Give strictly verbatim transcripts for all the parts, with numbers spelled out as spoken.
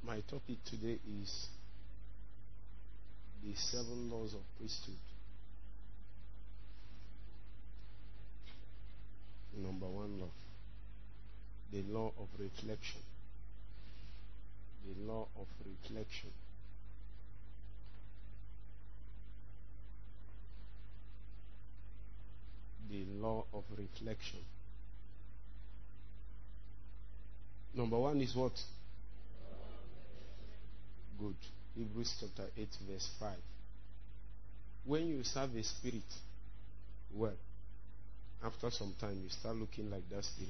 My topic today is the seven laws of priesthood. Number one law, the law of reflection. The law of reflection. The law of reflection. Number one is what? Good. Hebrews chapter eight verse five. When you serve a spirit, well, after some time you start looking like that spirit.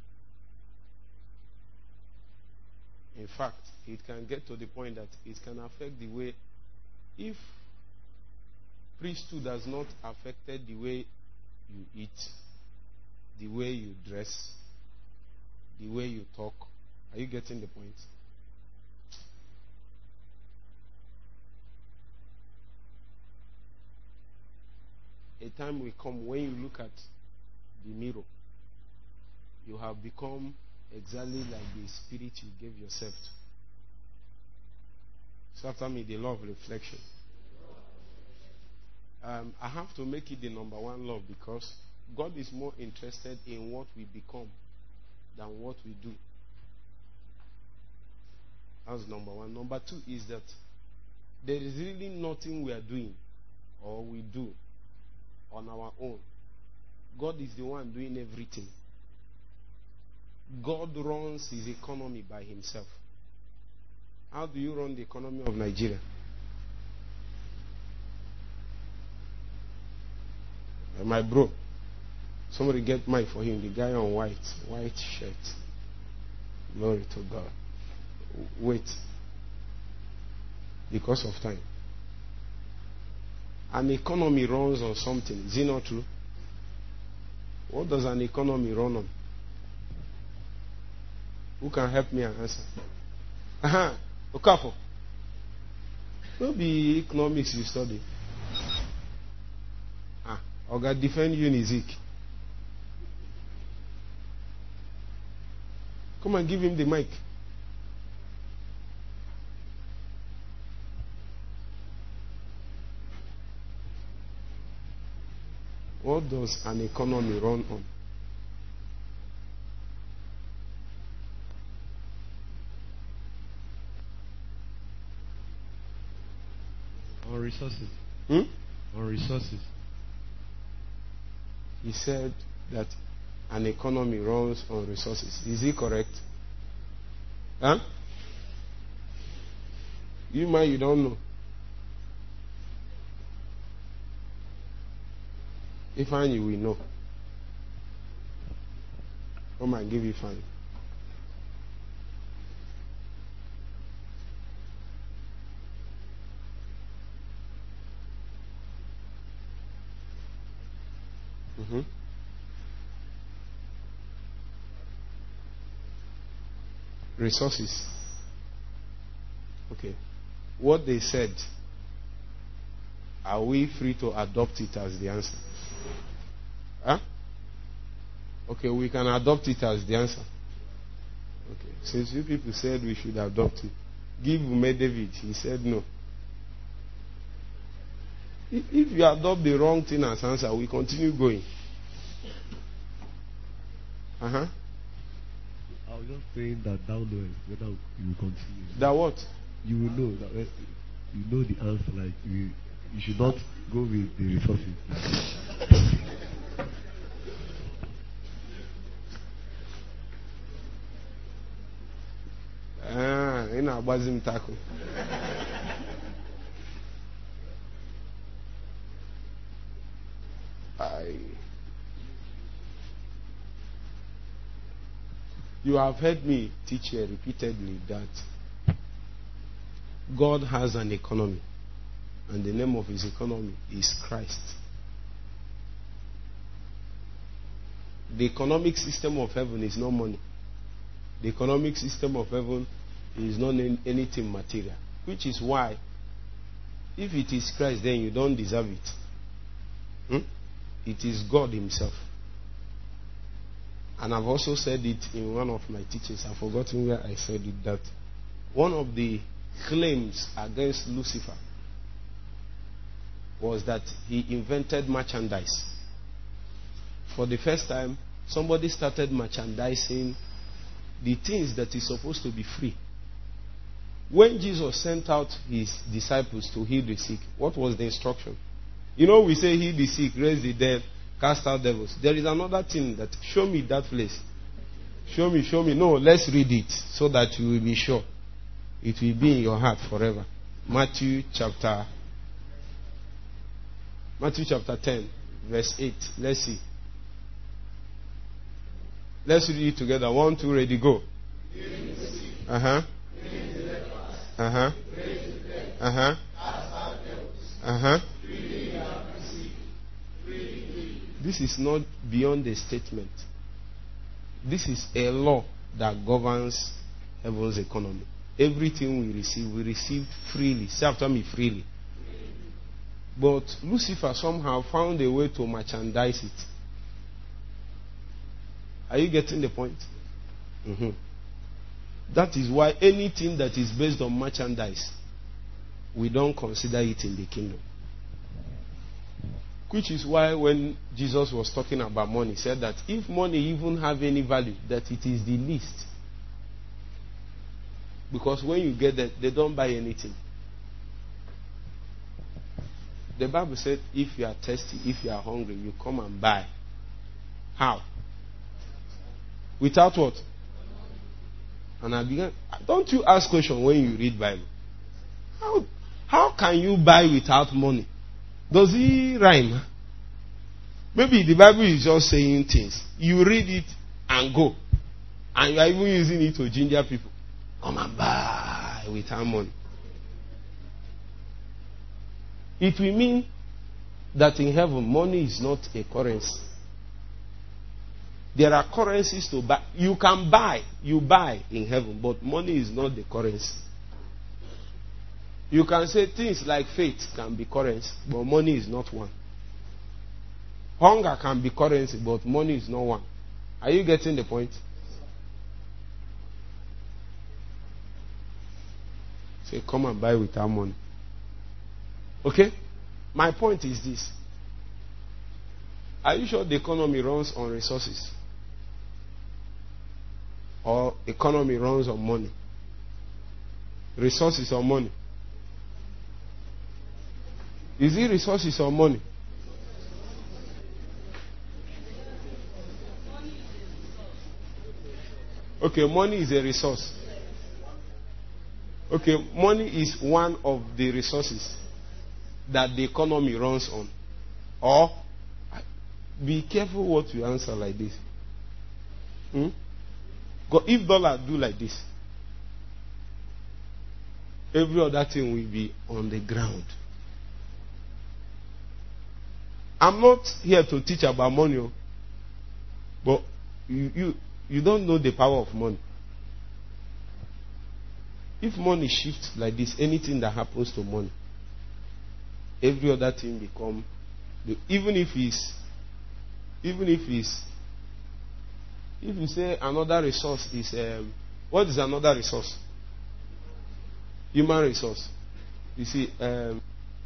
In fact, it can get to the point that it can affect the way, if priesthood has not affected the way you eat, the way you dress, the way you talk. Are you getting the point? A time will come when you look at the mirror, you have become exactly like the spirit you gave yourself to. So after me, the law of reflection. Um, I have to make it the number one law because God is more interested in what we become than what we do. That's number one. Number two is that there is really nothing we are doing or we do on our own. God is the one doing everything. God runs his economy by himself. How do you run the economy of Nigeria? Uh, my bro, somebody get mic for him. The guy on white, white shirt. Glory to God. Wait. Because of time. An economy runs on something. Is it not true? What does an economy run on? Who can help me and answer? Aha, Okafor. No be economics you study. Ah, Oga defend Unizik. Come and give him the mic. What does an economy run on? On resources. Hmm? On resources. He said that an economy runs on resources. Is he correct? Huh? You man, you don't know. If I you will know. Come and give you fine. Mm-hmm. Resources. Okay. What they said, are we free to adopt it as the answer? Huh? Okay, we can adopt it as the answer. Okay. Since you people said we should adopt it, give Ume David. He said no. If, if you adopt the wrong thing as answer, we continue going. Uh huh. I was just saying that down the way, whether you will continue. That what? You will know that when you know the answer. Like you, you should not go with the resources. Ah, in our bazim tackle. I. You have heard me teach here repeatedly that God has an economy, and the name of his economy is Christ. The economic system of heaven is not money. The economic system of heaven is not anything material, which is why, if it is Christ, then you don't deserve it. Hmm? It is God himself. And I've also said it in one of my teachings. I've forgotten where I said it, that one of the claims against Lucifer was that he invented merchandise. For the first time, somebody started merchandising the things that is supposed to be free. When Jesus sent out his disciples to heal the sick, what was the instruction? You know, we say heal the sick, raise the dead, cast out devils. There is another thing that, show me that place. Show me, show me. No, let's read it so that you will be sure. It will be in your heart forever. Matthew chapter Matthew chapter ten, verse eight. Let's see. Let's read it together. One, two, ready, go. Uh-huh. Uh-huh. Uh-huh. Uh-huh. This is not beyond a statement. This is a law that governs heaven's economy. Everything we receive, we receive freely. Say after me, freely. But Lucifer somehow found a way to merchandise it. Are you getting the point? Mm-hmm. That is why anything that is based on merchandise, we don't consider it in the kingdom. Which is why when Jesus was talking about money, he said that if money even have any value, that it is the least. Because when you get that, they don't buy anything. The Bible said, if you are thirsty, if you are hungry, you come and buy. How? Without what? And I began, don't you ask questions when you read Bible? How, how can you buy without money? Does it rhyme? Maybe the Bible is just saying things. You read it and go. And you are even using it to ginger people. Come and buy without money. It will mean that in heaven, money is not a currency. There are currencies to buy. You can buy. You buy in heaven, but money is not the currency. You can say things like faith can be currency, but money is not one. Hunger can be currency, but money is not one. Are you getting the point? Say, come and buy without money. Okay? My point is this. Are you sure the economy runs on resources? Or economy runs on money? Resources or money? Is it resources or money? Okay, money is a resource. Okay, money is one of the resources that the economy runs on. Or, be careful what you answer like this. Hmm? If dollar do like this, every other thing will be on the ground. I'm not here to teach about money, but you, you, you don't know the power of money. If money shifts like this, anything that happens to money, every other thing become, even if it's, even if it's, if you say another resource is, um, what is another resource? Human resource. You see, um,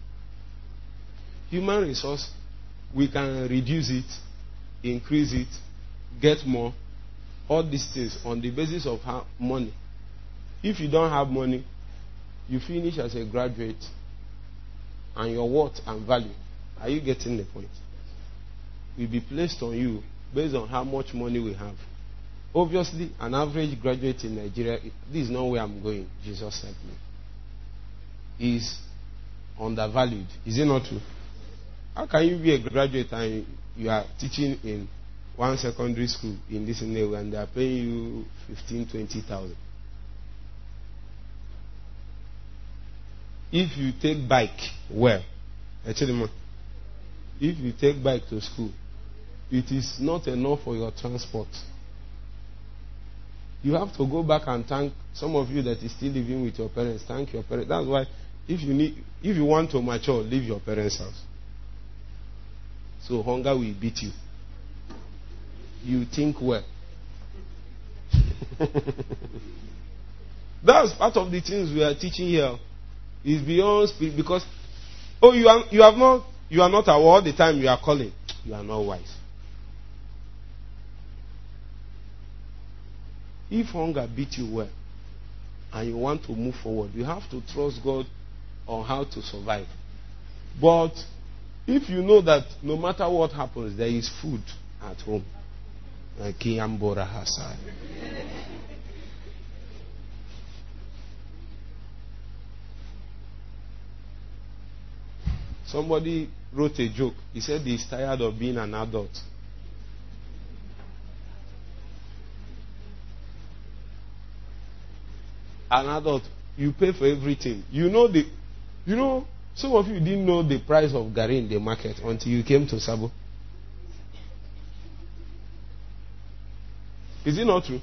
human resource, we can reduce it, increase it, get more, all these things on the basis of how money. If you don't have money, you finish as a graduate, and your worth and value, are you getting the point? Will be placed on you based on how much money we have. Obviously, an average graduate in Nigeria, this is not where I'm going, Jesus sent me, is undervalued. Is it not true? How can you be a graduate and you are teaching in one secondary school in this area and they are paying you fifteen, twenty thousand? If you take bike, well, actually, if you take bike to school, it is not enough for your transport. You have to go back and thank some of you that is still living with your parents. Thank your parents. That's why if you need, if you want to mature, leave your parents' house. So hunger will beat you. You think well. That's part of the things we are teaching here. Is beyond spirit, because oh you are you have not you are not aware all the time you are calling. You are not wise. If hunger beats you well and you want to move forward, you have to trust God on how to survive. But if you know that no matter what happens, there is food at home. Like Kiyambora Hassan. Somebody wrote a joke. He said he's tired of being an adult. An adult, you pay for everything. You know the, you know, some of you didn't know the price of Gary in the market until you came to Sabo. Is it not true?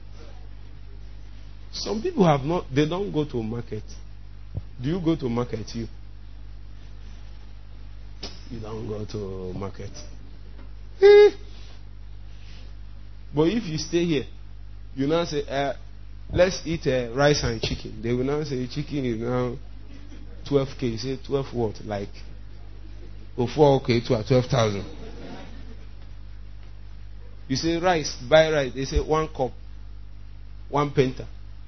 Some people have not, they don't go to market. Do you go to market, you? You don't go to market. But if you stay here, you now say, uh, let's eat uh, rice and chicken. They will now say chicken is now twelve K. You say twelve what? Like oh, four K to twelve thousand. You say rice, buy rice. They say one cup, one penta.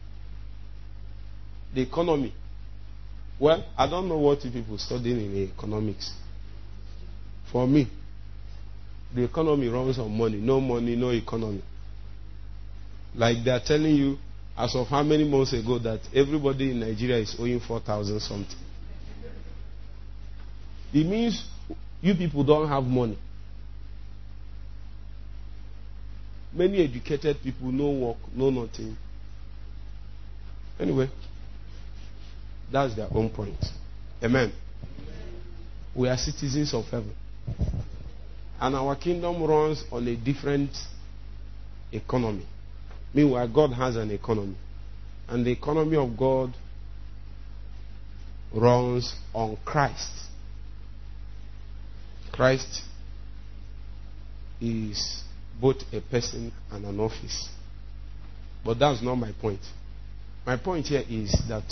The economy. Well, I don't know what you people studying in economics. For me, the economy runs on money. No money, no economy. Like they are telling you, as of how many months ago, that everybody in Nigeria is owing four thousand something. It means you people don't have money. Many educated people, no work, no nothing. Anyway, that's their own point. Amen. We are citizens of heaven. And our kingdom runs on a different economy. Meanwhile, God has an economy. And the economy of God runs on Christ. Christ is both a person and an office. But that's not my point. My point here is that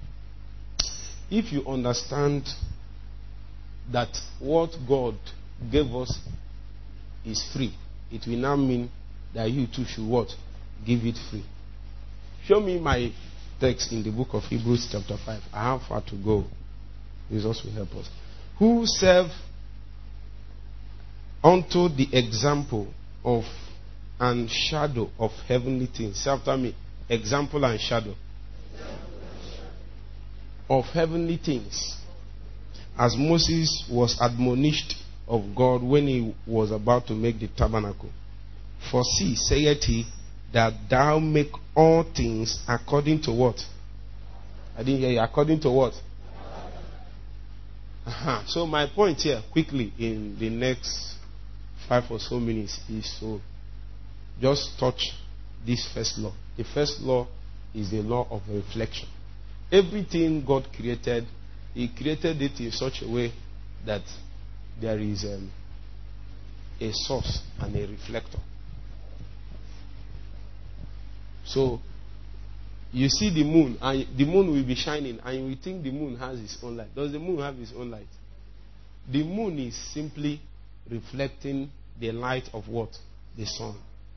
if you understand that what God gave us is free, it will now mean that you too should what? Give it free. Show me my text in the book of Hebrews chapter five. I have far to go. Jesus will help us. Who serve unto the example of and shadow of heavenly things. Say after me. Example and shadow of heavenly things. As Moses was admonished of God when he was about to make the tabernacle. For see, saith he, that thou make all things according to what? I didn't hear you. According to what? Uh-huh. So my point here, quickly, in the next five or so minutes, is to just touch this first law. The first law is the law of reflection. Everything God created, He created it in such a way that there is um, a source and a reflector. So, you see the moon, and the moon will be shining, and you think the moon has its own light. Does the moon have its own light? The moon is simply reflecting the light of what? The sun.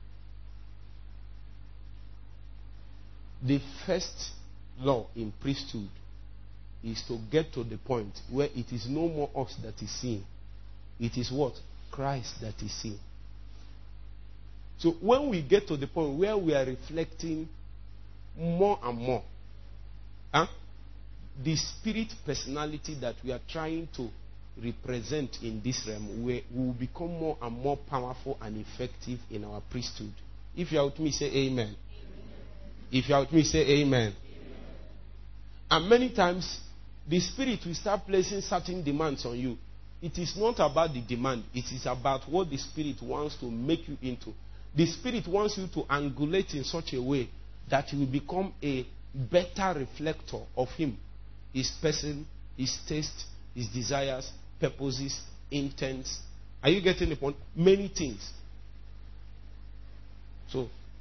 The first law in priesthood is to get to the point where it is no more us that is seen. It is what? Christ that is seen. So when we get to the point where we are reflecting more and more, huh, the spirit personality that we are trying to represent in this realm, we will become more and more powerful and effective in our priesthood. If you are with me, say amen. Amen. If you are with me, say amen. Amen. And many times, the spirit will start placing certain demands on you. It is not about the demand. It is about what the spirit wants to make you into. The spirit wants you to angulate in such a way that you will become a better reflector of him. His person, his taste, his desires, purposes, intents. Are you getting the point? Many things. So,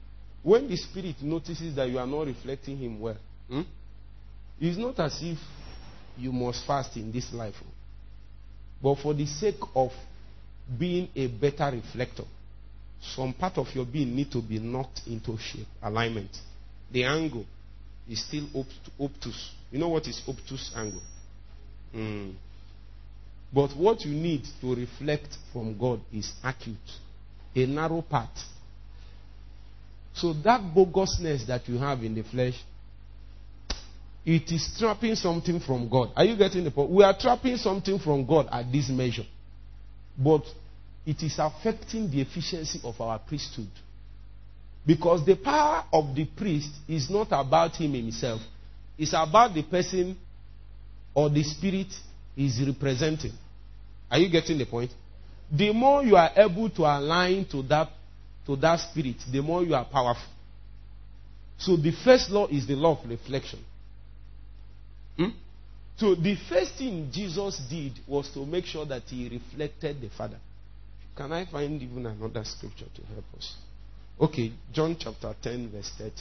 when the Spirit notices that you are not reflecting Him well, hmm, it's not as if you must fast in this life. But for the sake of being a better reflector, some part of your being need to be knocked into shape, alignment. The angle is still obtuse. You know what is obtuse angle? Mm. But what you need to reflect from God is acute, a narrow path. So that bogusness that you have in the flesh, it is trapping something from God. Are you getting the point? We are trapping something from God at this measure. But it is affecting the efficiency of our priesthood. Because the power of the priest is not about him himself. It's about the person or the spirit he's representing. Are you getting the point? The more you are able to align to that, to that spirit, the more you are powerful. So the first law is the law of reflection. Hmm? So the first thing Jesus did was to make sure that he reflected the Father. Can I find even another scripture to help us? Okay, John chapter ten, verse thirty.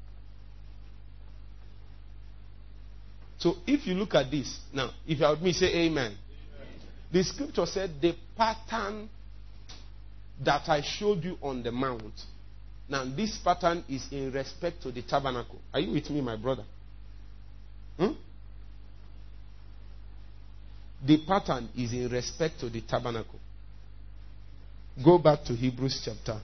So if you look at this, now, if you are with me, say amen. Amen. The scripture said, the pattern that I showed you on the mount. Now, this pattern is in respect to the tabernacle. Are you with me, my brother? Hmm? The pattern is in respect to the tabernacle. Go back to Hebrews chapter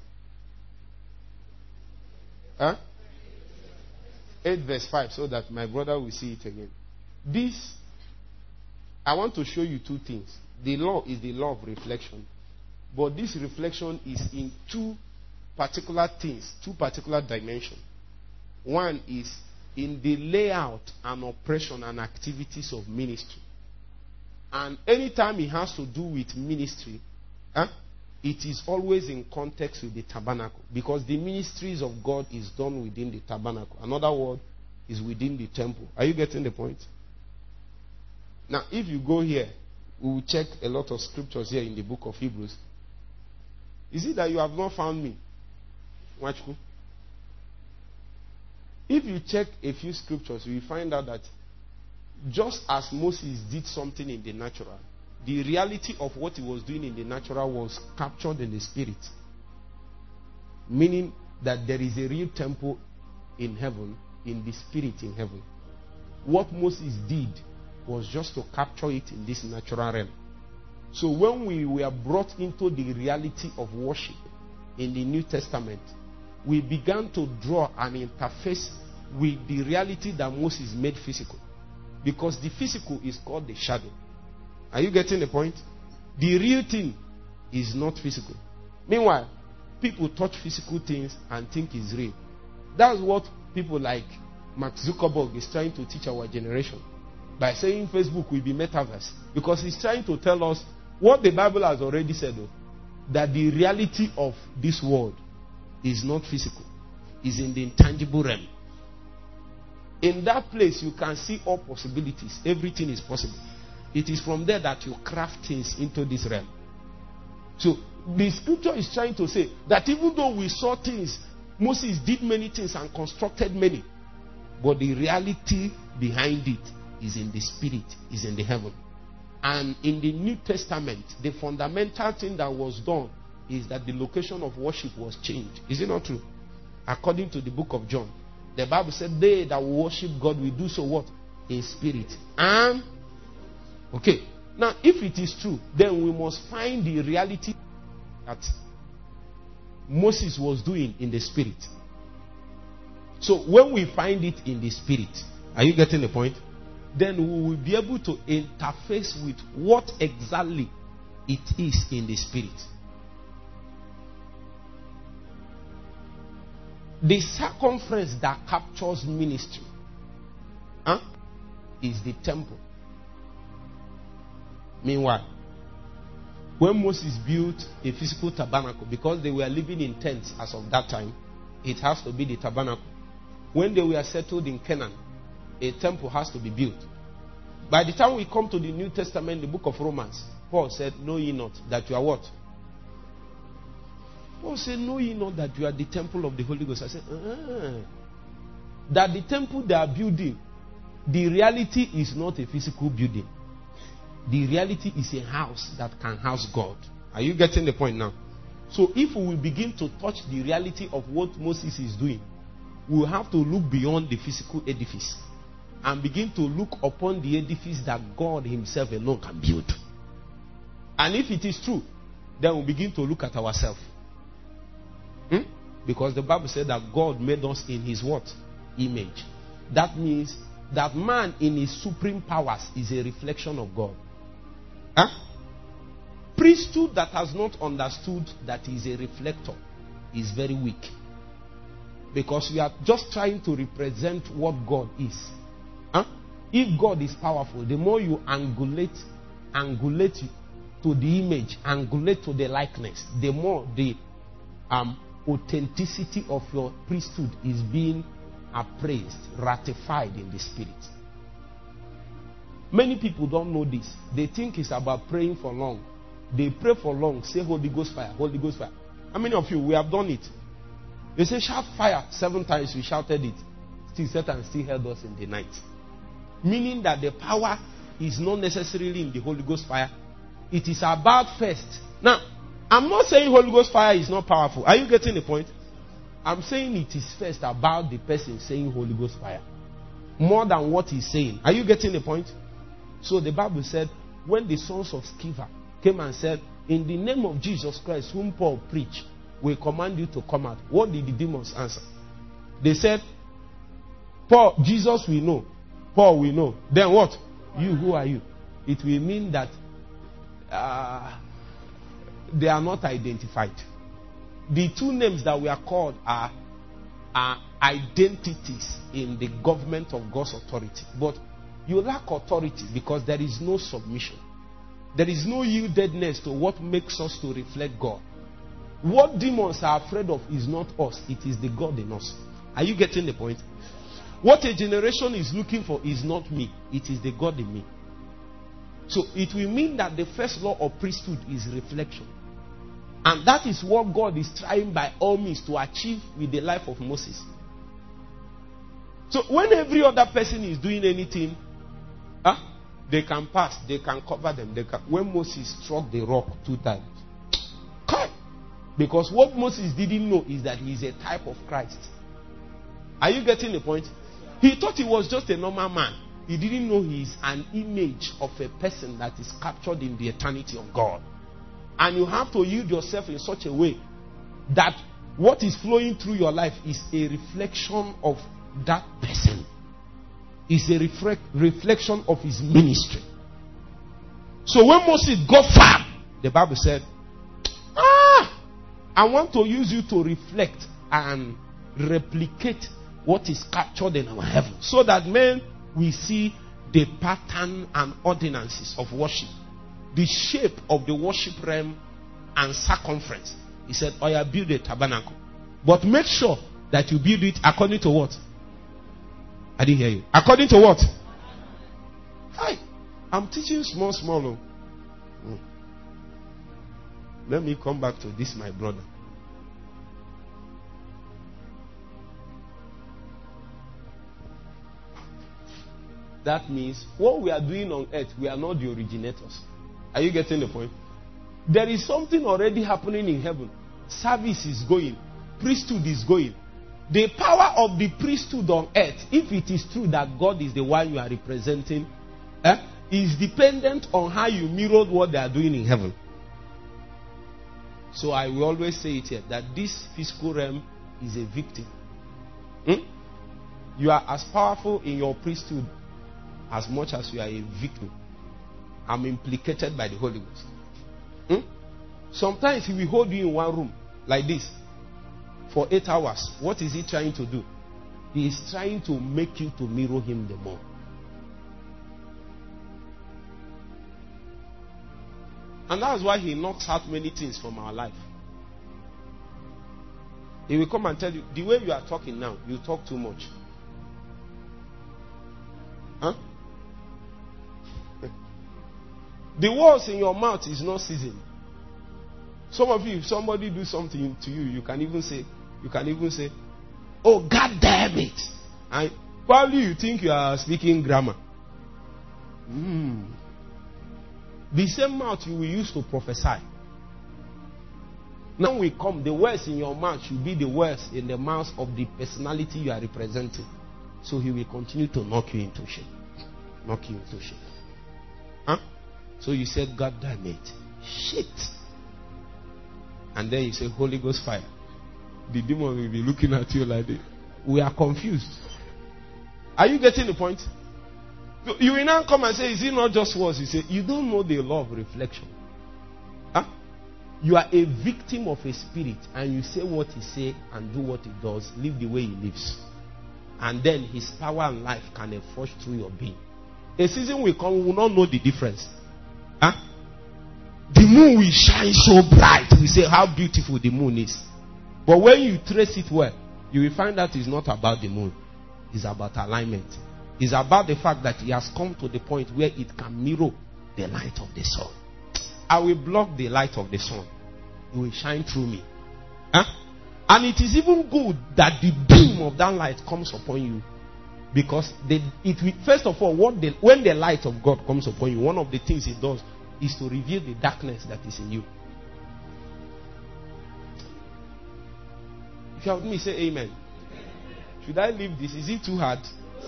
huh? eight verse five so that my brother will see it again. This, I want to show you two things. The law is the law of reflection. But this reflection is in two particular things, two particular dimensions. One is in the layout and operation and activities of ministry. And anytime it has to do with ministry, huh, it is always in context with the tabernacle. Because the ministries of God is done within the tabernacle. Another word is within the temple. Are you getting the point? Now, if you go here, we will check a lot of scriptures here in the book of Hebrews. Is it that you have not found me? Watch. If you check a few scriptures, you will find out that just as Moses did something in the natural, the reality of what he was doing in the natural was captured in the spirit. Meaning that there is a real temple in heaven, in the spirit in heaven. What Moses did was just to capture it in this natural realm. So when we were brought into the reality of worship in the New Testament, we began to draw an interface with the reality that Moses made physical. Because the physical is called the shadow. Are you getting the point? The real thing is not physical. Meanwhile, people touch physical things and think it's real. That's what people like Mark Zuckerberg is trying to teach our generation. By saying Facebook will be metaverse. Because he's trying to tell us what the Bible has already said. Though, that the reality of this world is not physical. It's in the intangible realm. In that place, you can see all possibilities. Everything is possible. It is from there that you craft things into this realm. So, the scripture is trying to say that even though we saw things, Moses did many things and constructed many. But the reality behind it is in the spirit, is in the heaven. And in the New Testament, the fundamental thing that was done is that the location of worship was changed. Is it not true? According to the book of John, the Bible said, they that worship God will do so what? In spirit. And, okay. Now, if it is true, then we must find the reality that Moses was doing in the spirit. So, when we find it in the spirit, are you getting the point? Then we will be able to interface with what exactly it is in the spirit. The circumference that captures ministry huh, is the temple. Meanwhile, when Moses built a physical tabernacle, because they were living in tents as of that time, it has to be the tabernacle. When they were settled in Canaan, a temple has to be built. By the time we come to the New Testament, the book of Romans, Paul said, know ye not that you are what? Paul said, know ye not that you are the temple of the Holy Ghost? I said, uh-huh. That the temple they are building, the reality is not a physical building. The reality is a house that can house God. Are you getting the point now? So if we will begin to touch the reality of what Moses is doing, we will have to look beyond the physical edifice and begin to look upon the edifice that God himself alone can build. And if it is true, then we begin to look at ourselves. Hmm? Because the Bible said that God made us in his what? Image. That means that man in his supreme powers is a reflection of God. Huh? Priesthood that has not understood that he is a reflector is very weak. Because we are just trying to represent what God is. Huh? If God is powerful, the more you angulate, angulate to the image, angulate to the likeness, the more the um, authenticity of your priesthood is being appraised, ratified in the spirit. Many people don't know this. They think it's about praying for long. They pray for long, say Holy Ghost fire, Holy Ghost fire. How many of you, we have done it? They say shout fire seven times, we shouted it. Still Satan still held us in the night. Meaning that the power is not necessarily in the Holy Ghost fire. It is about first. Now, I'm not saying Holy Ghost fire is not powerful. Are you getting the point? I'm saying it is first about the person saying Holy Ghost fire. More than what he's saying. Are you getting the point? So the Bible said, when the sons of Sceva came and said, in the name of Jesus Christ, whom Paul preached, we command you to come out. What did the demons answer? They said, Paul, Jesus we know. Paul we know. Then what? You, who are you? It will mean that uh, they are not identified. The two names that we are called are, are identities in the government of God's authority. But you lack authority because there is no submission. There is no yieldedness to what makes us to reflect God. What demons are afraid of is not us. It is the God in us. Are you getting the point? What a generation is looking for is not me. It is the God in me. So it will mean that the first law of priesthood is reflection. And that is what God is trying by all means to achieve with the life of Moses. So when every other person is doing anything, huh, they can pass, they can cover them. They can. When Moses struck the rock two times, because what Moses didn't know is that he is a type of Christ. Are you getting the point? He thought he was just a normal man. He didn't know he is an image of a person that is captured in the eternity of God. And you have to yield yourself in such a way that what is flowing through your life is a reflection of that person. Is a reflect, reflection of his ministry. So when Moses got far, the Bible said, ah, I want to use you to reflect and replicate what is captured in our heaven, so that men will see the pattern and ordinances of worship, the shape of the worship realm and circumference. He said, oh yeah, build a tabernacle, but make sure that you build it according to what? I didn't hear you. According to what? Hi, I'm teaching small, small. Hmm. Let me come back to this, my brother. That means what we are doing on earth, we are not the originators. Are you getting the point? There is something already happening in heaven. Service is going. Priesthood is going. The power of the priesthood on earth, if it is true that God is the one you are representing, eh, is dependent on how you mirror what they are doing in heaven. So I will always say it here, that this physical realm is a victim. Hmm? You are as powerful in your priesthood as much as you are a victim. I'm implicated by the Holy Ghost. Hmm? Sometimes he will hold you in one room like this for eight hours. What is he trying to do? He is trying to make you to mirror him the more. And that's why he knocks out many things from our life. He will come and tell you, the way you are talking now, you talk too much. Huh? The words in your mouth is not seasoned. Some of you, if somebody do something to you, you can even say, you can even say, oh, God damn it. And probably you think you are speaking grammar. Mm. The same mouth you will use to prophesy. Now we come, the words in your mouth should be the words in the mouth of the personality you are representing. So he will continue to knock you into shape. Knock you into shape. Huh? So you said, God damn it. Shit. And then you say, Holy Ghost fire. The demon will be looking at you like this. We are confused. Are you getting the point? You will now come and say, is it not just words? You say, you don't know the law of reflection. Huh? You are a victim of a spirit, and you say what he says and do what he does, live the way he lives. And then his power and life can enforce through your being. A season will come, we will not know the difference. Huh? The moon will shine so bright. We say how beautiful the moon is. But when you trace it well, you will find that it's not about the moon. It's about alignment. It's about the fact that he has come to the point where it can mirror the light of the sun. I will block the light of the sun. It will shine through me. Huh? And it is even good that the beam of that light comes upon you. Because they, it will, first of all, what the, when the light of God comes upon you, one of the things it does is to reveal the darkness that is in you. If you have me, say amen. Should I leave this? Is it too hard?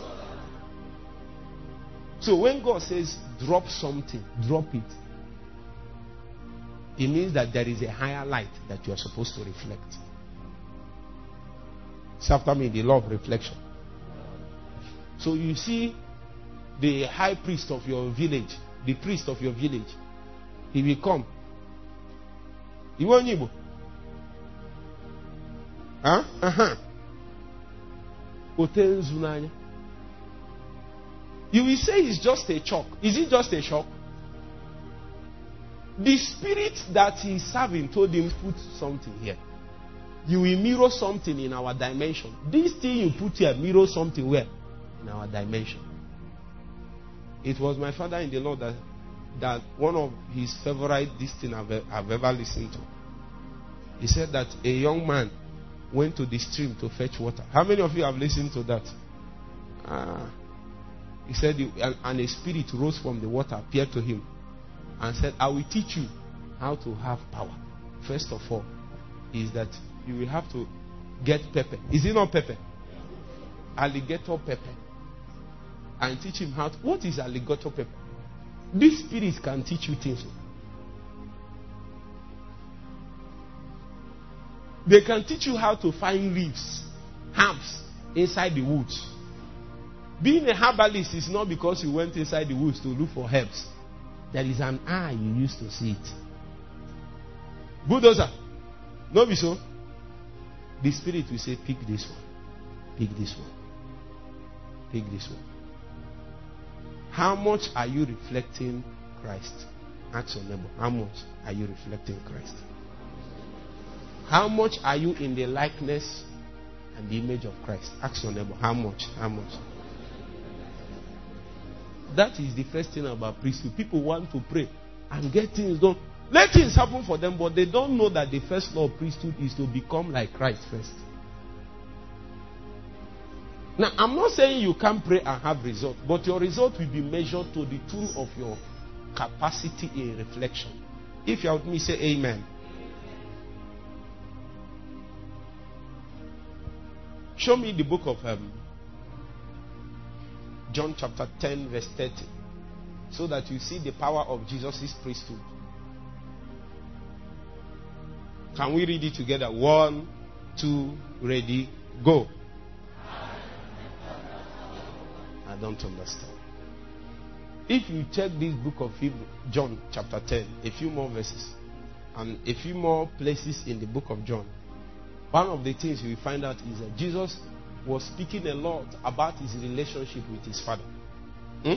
So when God says drop something, drop it. It means that there is a higher light that you are supposed to reflect. It's after me, the law of reflection. So you see the high priest of your village, the priest of your village, he will come. He won't Igbo. Huh? Uh-huh. You will say it's just a chalk. Is it just a chalk? The spirit that he's serving told him, put something here. You will mirror something in our dimension. This thing you put here, mirror something where? In our dimension. It was my father in the Lord that, that one of his favorite, this thing I've, I've ever listened to. He said that a young man went to the stream to fetch water. How many of you have listened to that? Ah. He said, and a spirit rose from the water, appeared to him, and said, I will teach you how to have power. First of all, is that you will have to get pepper. Is it not pepper? Alligator pepper. And teach him how to. What is alligator pepper? These spirits can teach you things. They can teach you how to find leaves, herbs inside the woods. Being a herbalist is not because you went inside the woods to look for herbs. There is an eye you used to see it. Bulldozer. No be so. The spirit will say, pick this one. Pick this one. Pick this one. How much are you reflecting Christ? Ask your neighbor. How much are you reflecting Christ? How much are you in the likeness and the image of Christ? Ask your neighbor. How much? How much? That is the first thing about priesthood. People want to pray and get things done. Let things happen for them, but they don't know that the first law of priesthood is to become like Christ first. Now, I'm not saying you can't pray and have result, but your result will be measured to the tune of your capacity in reflection. If you're with me, say amen. Show me the book of um, John chapter ten verse thirty, so that you see the power of Jesus' priesthood. Can we read it together? One, two, ready, go. I don't understand. If you check this book of Hebrew, John chapter ten, a few more verses, and a few more places in the book of John, one of the things you will find out is that Jesus was speaking a lot about his relationship with his Father. Hmm?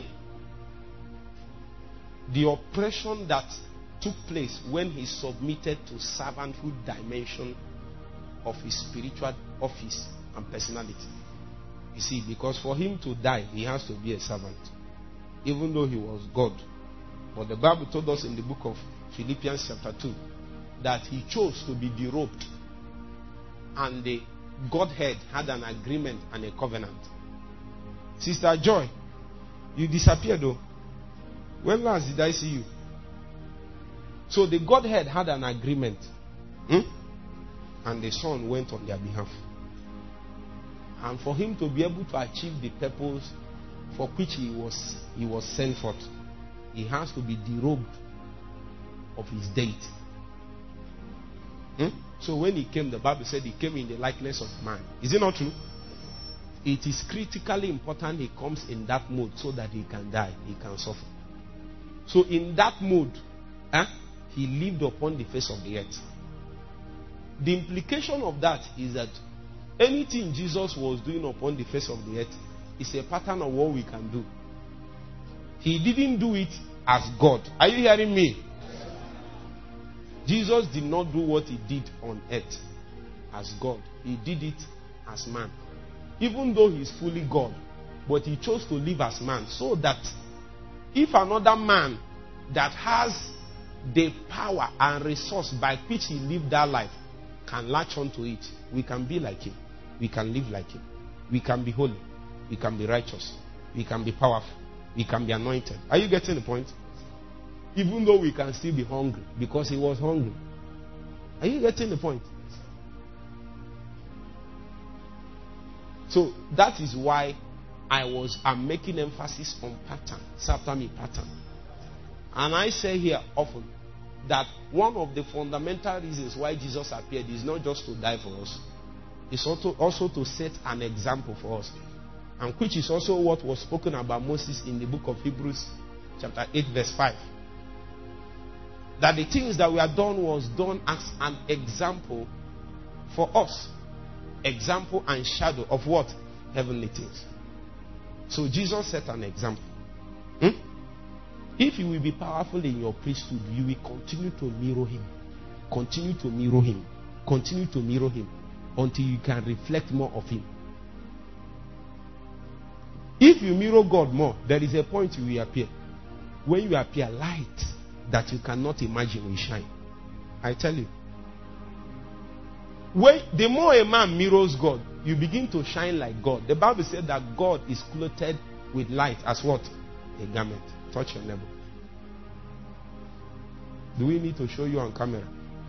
The oppression that took place when he submitted to servanthood dimension of his spiritual office and personality. You see, because for him to die, he has to be a servant, even though he was God. But the Bible told us in the book of Philippians chapter two that he chose to be derobed. And the Godhead had an agreement and a covenant. Sister Joy, you disappeared though. When last did I see you? So the Godhead had an agreement. Hmm? And the Son went on their behalf. And for him to be able to achieve the purpose for which he was he was sent forth, he has to be derobed of his deity. Hmm? So when he came, the Bible said he came in the likeness of man. Is it not true? It is critically important he comes in that mode so that he can die, he can suffer. So in that mode, eh, he lived upon the face of the earth. The implication of that is that anything Jesus was doing upon the face of the earth is a pattern of what we can do. He didn't do it as God. Are you hearing me? Jesus did not do what he did on earth as God. He did it as man. Even though he is fully God, but he chose to live as man so that if another man that has the power and resource by which he lived that life can latch onto it, we can be like him. We can live like him. We can be holy. We can be righteous. We can be powerful. We can be anointed. Are you getting the point? Even though we can still be hungry because he was hungry. Are you getting the point? So that is why I was I'm making emphasis on pattern. Say after me, pattern. And I say here often that one of the fundamental reasons why Jesus appeared is not just to die for us. It's also, also to set an example for us. And which is also what was spoken about Moses in the book of Hebrews chapter eight verse five. That the things that were done was done as an example for us. Example and shadow of what? Heavenly things. So Jesus set an example. Hmm? If you will be powerful in your priesthood, you will continue to mirror him. Continue to mirror him. Continue to mirror him until you can reflect more of him. If you mirror God more, there is a point you will appear. When you appear, light that you cannot imagine will shine. I tell you. When, the more a man mirrors God, you begin to shine like God. The Bible said that God is clothed with light as what? A garment. Touch your neighbor. Do we need to show you on camera?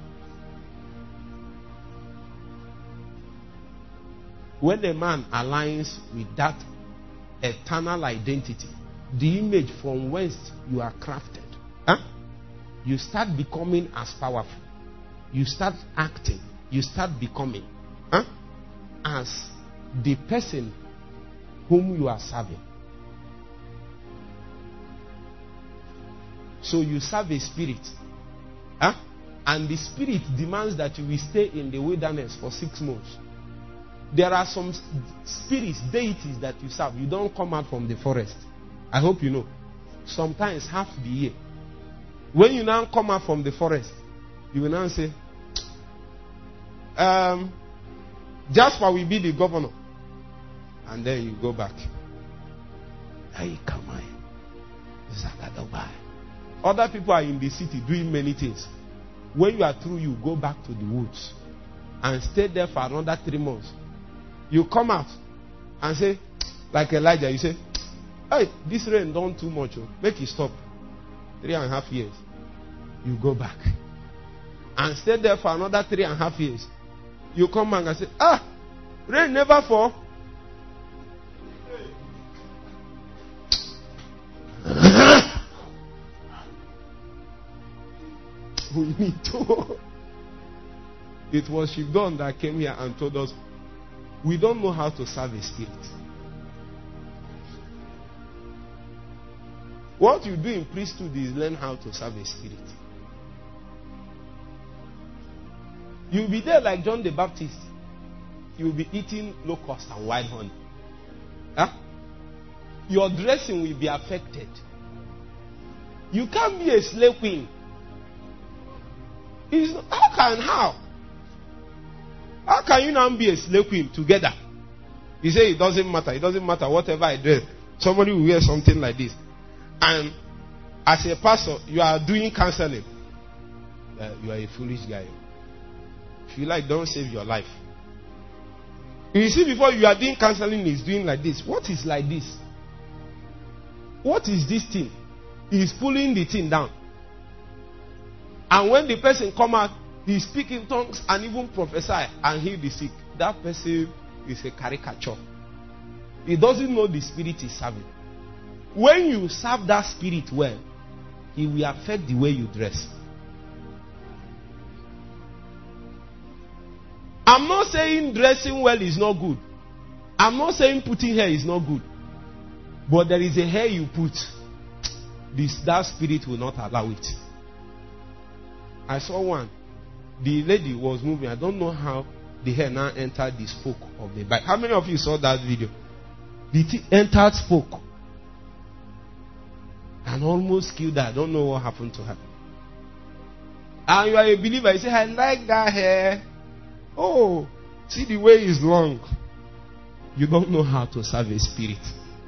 When a man aligns with that eternal identity, the image from whence you are crafted, huh? You start becoming as powerful. You start acting. You start becoming huh? as the person whom you are serving. So you serve a spirit. Huh? And the spirit demands that you will stay in the wilderness for six months. There are some spirits, deities that you serve. You don't come out from the forest. I hope you know. Sometimes half the year. When you now come out from the forest, you will now say, um, Jasper will be the governor. And then you go back. Hey, come on. Other people are in the city doing many things. When you are through, you go back to the woods and stay there for another three months. You come out and say, like Elijah, you say, hey, this rain done too much. Oh. Make it stop. Three and a half years. You go back and stay there for another three and a half years. You come back and say, ah, rain never fall. We need to. It was Shibdon that came here and told us, we don't know how to serve a spirit. What you do in priesthood is learn how to serve a spirit. You'll be there like John the Baptist. You'll be eating locusts and wild honey. Huh? Your dressing will be affected. You can't be a slave queen. It's, how can how? How can you now be a slave queen together? You say it doesn't matter. It doesn't matter whatever I dress. Somebody will wear something like this. And as a pastor, you are doing counseling. uh, you are a foolish guy. If you like, don't save your life. You see, before you are doing counseling, is doing like this. What is like this? What is this thing? He is pulling the thing down. And when the person come out, he speak in tongues and even prophesy and heal the sick. That person is a caricature. He doesn't know the spirit is serving. When you serve that spirit well, it will affect the way you dress. I'm not saying dressing well is not good. I'm not saying putting hair is not good. But there is a hair you put. This, that spirit will not allow it. I saw one. The lady was moving. I don't know how the hair now entered the spoke of the bike. How many of you saw that video? The thing entered spoke. And almost killed her. I don't know what happened to her. And you are a believer. You say, I like that hair. Oh, see the way it's long. You don't know how to serve a spirit.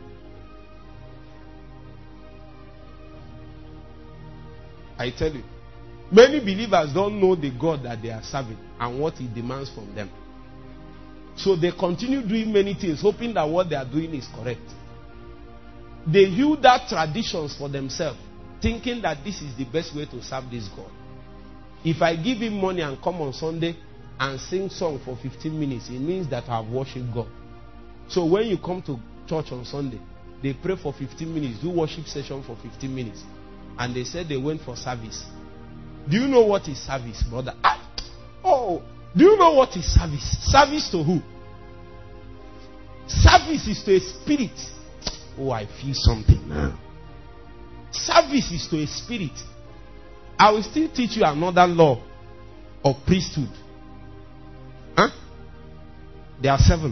I tell you, many believers don't know the God that they are serving and what He demands from them. So they continue doing many things, hoping that what they are doing is correct. They use that traditions for themselves, thinking that this is the best way to serve this God. If I give Him money and come on Sunday and sing song for fifteen minutes, it means that I have worshipped God. So when you come to church on Sunday, they pray for fifteen minutes, do worship session for fifteen minutes. And they said they went for service. Do you know what is service, brother? Ah, oh, do you know what is service? Service to who? Service is to a spirit. Oh, I feel something now. Service is to a spirit. I will still teach you another law of priesthood. Huh? There are seven.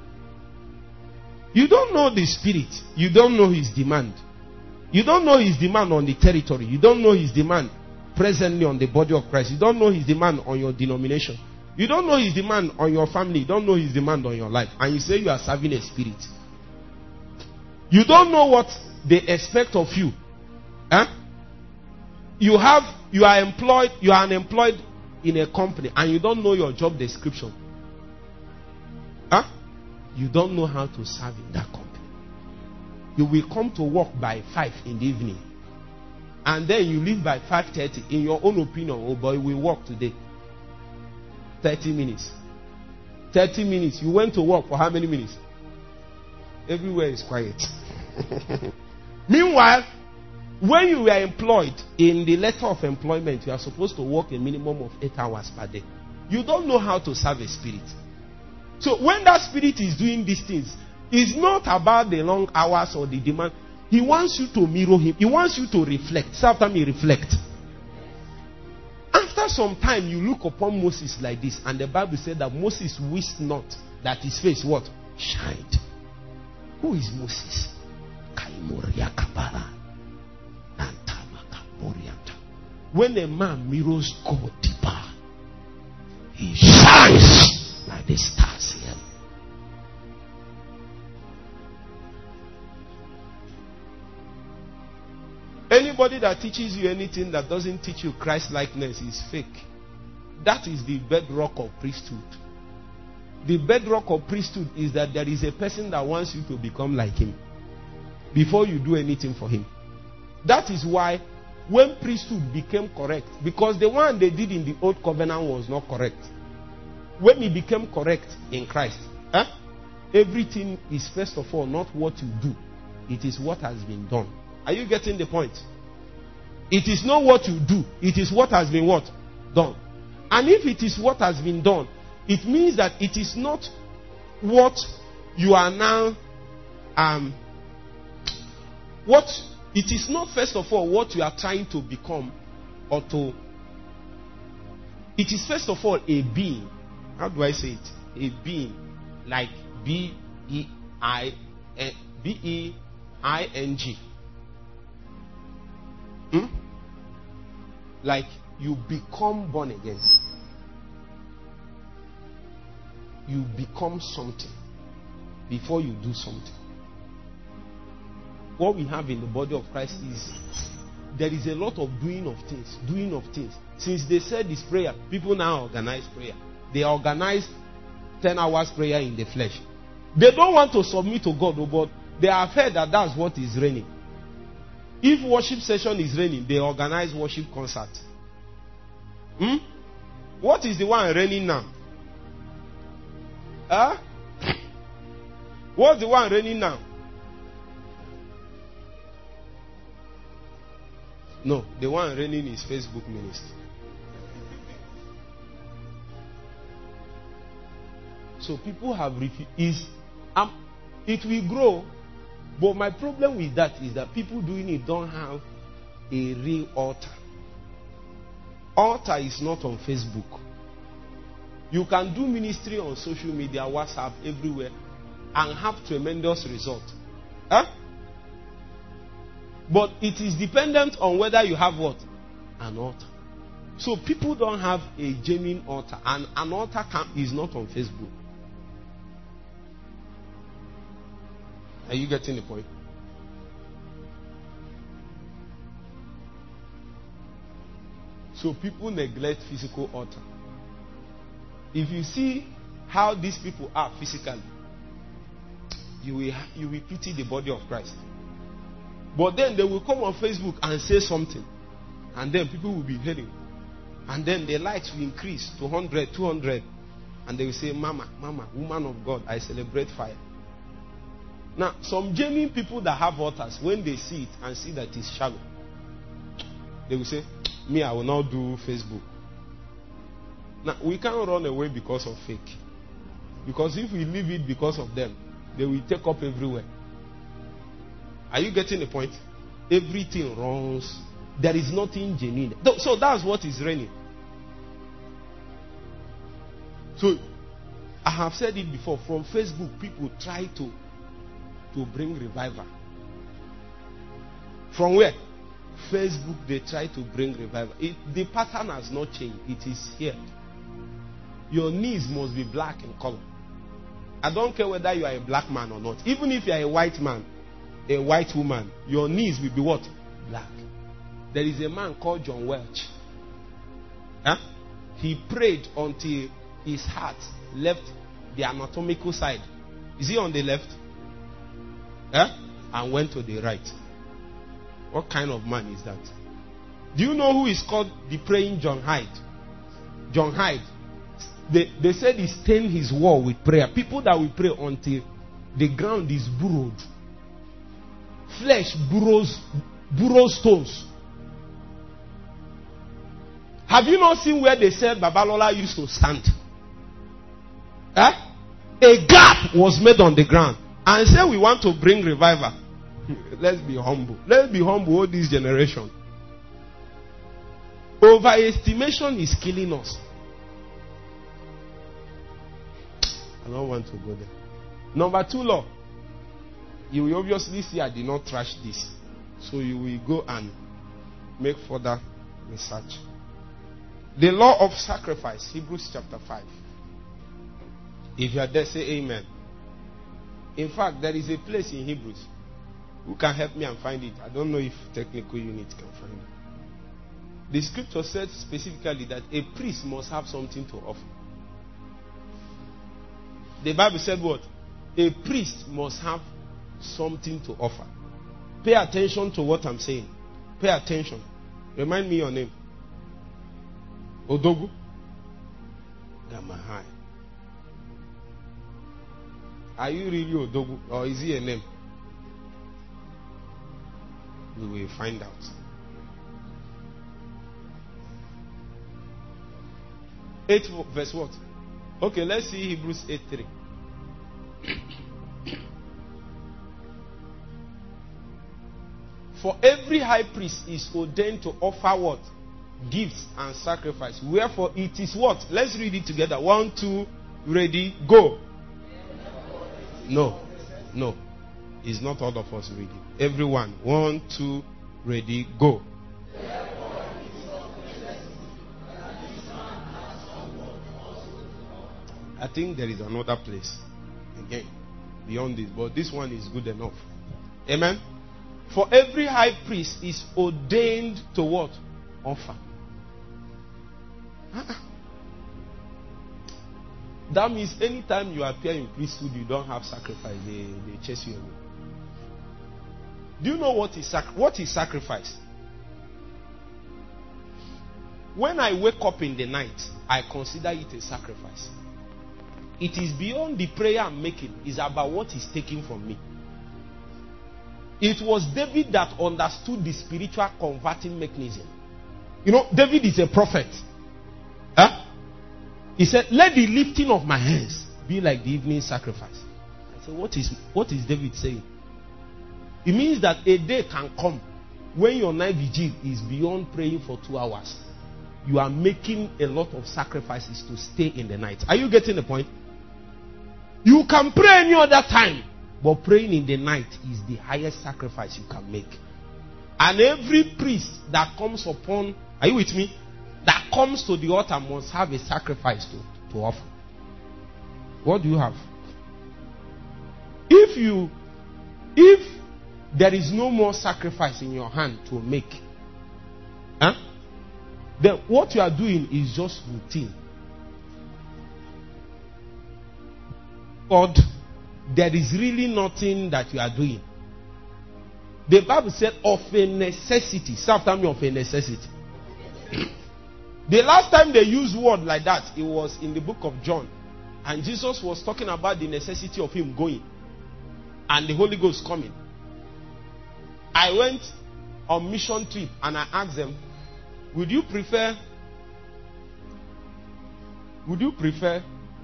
You don't know the spirit. You don't know his demand. You don't know his demand on the territory. You don't know his demand presently on the body of Christ. You don't know his demand on your denomination. You don't know his demand on your family. You don't know his demand on your life. And you say you are serving a spirit. You don't know what they expect of you. Huh? You have, you are employed, you are unemployed in a company and you don't know your job description. Huh? You don't know how to serve in that company. You will come to work by five in the evening. And then you leave by five thirty. In your own opinion, oh boy, we work today. thirty minutes. thirty minutes. You went to work for how many minutes? Everywhere is quiet. Meanwhile, when you were employed, in the letter of employment, you are supposed to work a minimum of eight hours per day. You don't know how to serve a spirit. So when that spirit is doing these things, it's not about the long hours or the demand. He wants you to mirror him. He wants you to reflect. So after me, reflect. After some time, you look upon Moses like this, and the Bible said that Moses wished not that his face what? Shined. Who is Moses? When a man mirrors God deeper, he shines like the stars here. Anybody that teaches you anything that doesn't teach you Christ-likeness is fake. That is the bedrock of priesthood. The bedrock of priesthood is that there is a person that wants you to become like him before you do anything for him. That is why when priesthood became correct, because the one they did in the old covenant was not correct. When it became correct in Christ, eh, everything is first of all not what you do. It is what has been done. Are you getting the point? It is not what you do. It is what has been what? Done. And if it is what has been done, it means that it is not what you are now um what it is not first of all what you are trying to become or to it is first of all a being. How do I say it? A being like B E I B E I N G. Hmm? Like you become born again. You become something before you do something. What we have in the body of Christ is there is a lot of doing of things, doing of things. Since they said this prayer, people now organize prayer. They organize ten hours prayer in the flesh. They don't want to submit to God, but they are afraid that that's what is reigning. If worship session is reigning, they organize worship concert. Hmm? What is the one reigning now? Huh? What's the one reigning now? No, the one reigning is Facebook ministry. So people have refused. Is um, it will grow, but my problem with that is that people doing it don't have a real altar. Altar is not on Facebook. You can do ministry on social media, WhatsApp, everywhere, and have tremendous result. Huh? But it is dependent on whether you have what? An altar. So people don't have a genuine altar, and an altar camp is not on Facebook. Are you getting the point? So people neglect physical altar. If you see how these people are physically, you will, you will pity the body of Christ. But then they will come on Facebook and say something, and then people will be hearing, and then their likes will increase to one hundred, two hundred, and they will say, Mama, Mama, woman of God, I celebrate fire. Now, some genuine people that have altars, when they see it and see that it's shallow, they will say, me, I will not do Facebook. Now, we can't run away because of fake. Because if we leave it because of them, they will take up everywhere. Are you getting the point? Everything runs. There is nothing genuine. So that's what is reigning. So, I have said it before. From Facebook, people try to, to bring revival. From where? Facebook, they try to bring revival. It, the pattern has not changed. It is here. Your knees must be black in color. I don't care whether you are a black man or not. Even if you are a white man, a white woman, your knees will be what? Black. There is a man called John Welch. Huh? He prayed until his heart left the anatomical side. Is he on the left? Huh? And went to the right. What kind of man is that? Do you know who is called the praying John Hyde? John Hyde. They, they said he stained his wall with prayer. People that will pray until the ground is burrowed. Flesh burrows, burrows stones. Have you not seen where they said Babalola used to stand? Eh? A gap was made on the ground. And say we want to bring revival. Let's be humble. Let's be humble all this generation. Overestimation is killing us. I don't want to go there. Number two law. You will obviously see I did not trash this. So you will go and make further research. The law of sacrifice. Hebrews chapter five. If you are there, say amen. In fact, there is a place in Hebrews. Who can help me and find it? I don't know if technical unit can find it. The scripture said specifically that a priest must have something to offer. The Bible said what? A priest must have something to offer. Pay attention to what I'm saying. Pay attention. Remind me your name. Odogu? Gamahai. Are you really Odogu? Or is he a name? We will find out. eight verse what? Okay, let's see Hebrews eight three. For every high priest is ordained to offer what? Gifts and sacrifice. Wherefore it is what? Let's read it together. One, two, ready, go. No. No. It's not all of us reading. Everyone. One, two, ready, go. I think there is another place. Again. Beyond this. But this one is good enough. Amen. For every high priest is ordained to what? Offer. Uh-uh. That means anytime you appear in priesthood, you don't have sacrifice. They, they chase you away. Do you know what is, sac- what is sacrifice? When I wake up in the night, I consider it a sacrifice. It is beyond the prayer I'm making. It's about what is taken from me. It was David that understood the spiritual converting mechanism. You know, David is a prophet. Huh? He said, let the lifting of my hands be like the evening sacrifice. I said, what is, what is David saying? It means that a day can come when your night vigil is beyond praying for two hours. You are making a lot of sacrifices to stay in the night. Are you getting the point? You can pray any other time, but praying in the night is the highest sacrifice you can make. And every priest that comes upon, are you with me? That comes to the altar must have a sacrifice to, to offer. What do you have? If you, if there is no more sacrifice in your hand to make, huh? Then what you are doing is just routine. God, there is really nothing that you are doing. The Bible said of a necessity. Say after me, of a necessity. The last time they used word like that, it was in the book of John. And Jesus was talking about the necessity of him going. And the Holy Ghost coming. I went on mission trip and I asked them, would you prefer, would you prefer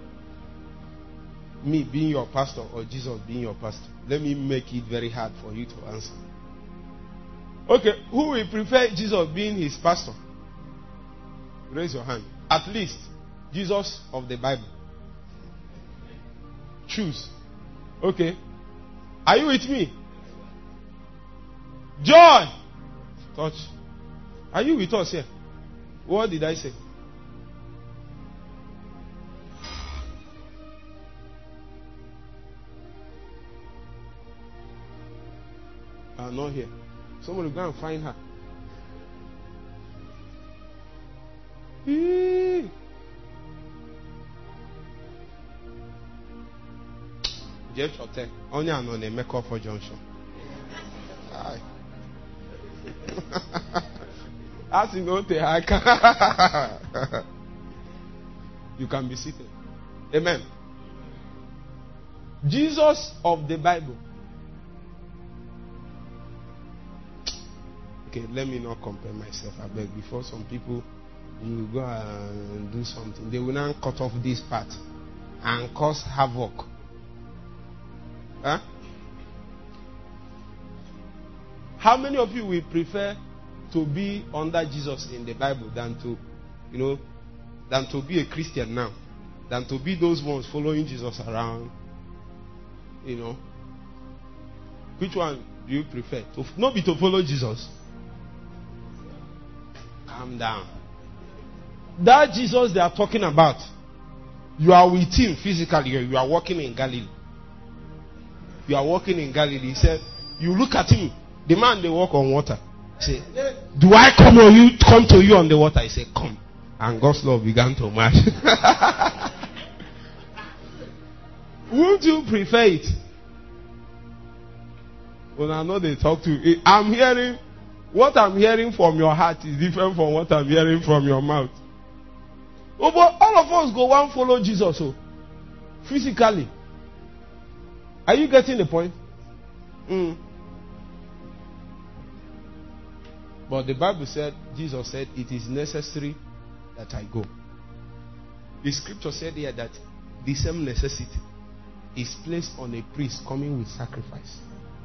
me being your pastor or Jesus being your pastor? Let me make it very hard for you to answer. Okay, who will prefer Jesus being his pastor? Raise your hand. At least Jesus of the Bible. Choose. Okay. Are you with me? Joy. Touch. Are you with us here? What did I say? I'm not here. Somebody go and find her. Eee. Jeff Chote. Only I know they make up for Junction. Aye. As you know, you can be seated. Amen. Jesus of the Bible. Okay, let me not compare myself. I beg, before some people will go and do something, they will now cut off this part and cause havoc. Huh? How many of you will prefer to be under Jesus in the Bible than to, you know, than to be a Christian now, than to be those ones following Jesus around, you know? Which one do you prefer? To not be to follow Jesus. Calm down. That Jesus they are talking about, you are with him physically. You are walking in Galilee. You are walking in Galilee. He said, you look at him. The man, they walk on water. Say, do I come on you come to you on the water? He said, come. And God's love began to march. Would you prefer it? Well, I know they talk to you. I'm hearing, what I'm hearing from your heart is different from what I'm hearing from your mouth. Oh, but all of us go and follow Jesus, so physically. Are you getting the point? Mm. But the Bible said, Jesus said, it is necessary that I go. The scripture said here that the same necessity is placed on a priest coming with sacrifice.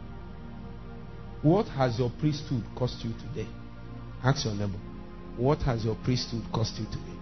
What has your priesthood cost you today? Ask your neighbor. What has your priesthood cost you today?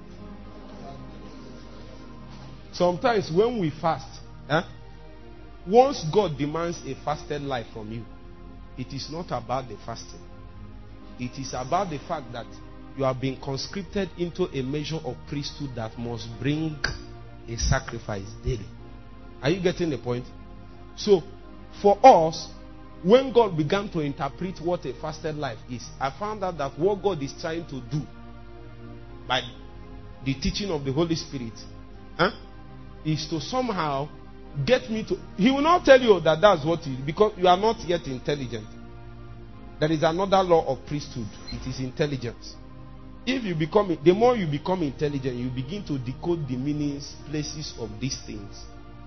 Sometimes when we fast, eh, once God demands a fasted life from you, it is not about the fasting. It is about the fact that you have been conscripted into a measure of priesthood that must bring a sacrifice daily. Are you getting the point? So, for us, when God began to interpret what a fasted life is, I found out that what God is trying to do by the teaching of the Holy Spirit huh, is to somehow get me to... He will not tell you that that's what it is, because you are not yet intelligent. There is another law of priesthood. It is intelligence. If you become... The more you become intelligent, you begin to decode the meanings, places of these things.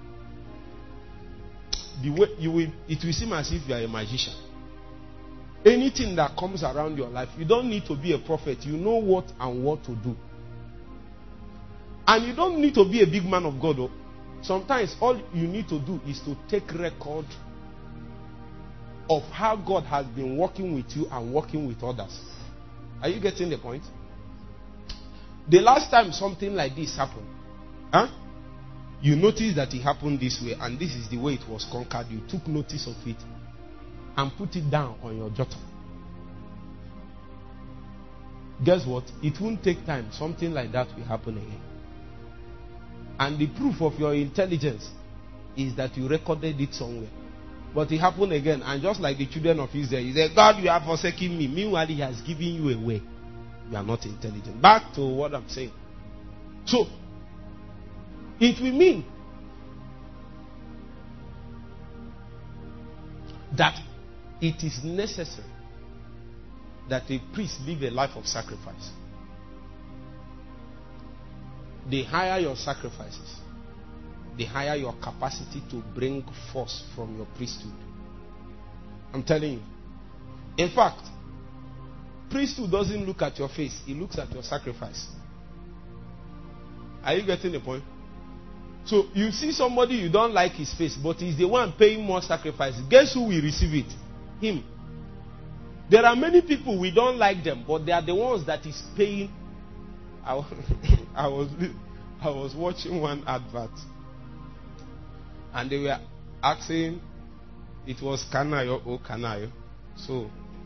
The way you will, it will seem as if you are a magician. Anything that comes around your life, you don't need to be a prophet. You know what and what to do. And you don't need to be a big man of God. Sometimes all you need to do is to take record of how God has been working with you and working with others. Are you getting the point? The last time something like this happened, huh? You notice that it happened this way, and this is the way it was conquered. You took notice of it and put it down on your jotter. Guess what? It won't take time. Something like that will happen again. And the proof of your intelligence is that you recorded it somewhere. But it happened again, and just like the children of Israel, he said, God, you have forsaken me. Meanwhile, he has given you away. You are not intelligent. Back to what I'm saying. So, it will mean that it is necessary that a priest live a life of sacrifice. The higher your sacrifices, the higher your capacity to bring force from your priesthood. I'm telling you. In fact, priesthood doesn't look at your face, it looks at your sacrifice. Are you getting the point? So you see somebody, you don't like his face, but he's the one paying more sacrifice. Guess who will receive it? Him. There are many people, we don't like them, but they are the ones that is paying. I, I was I was watching one advert, and they were asking, it was Kanayo or Kanayo. So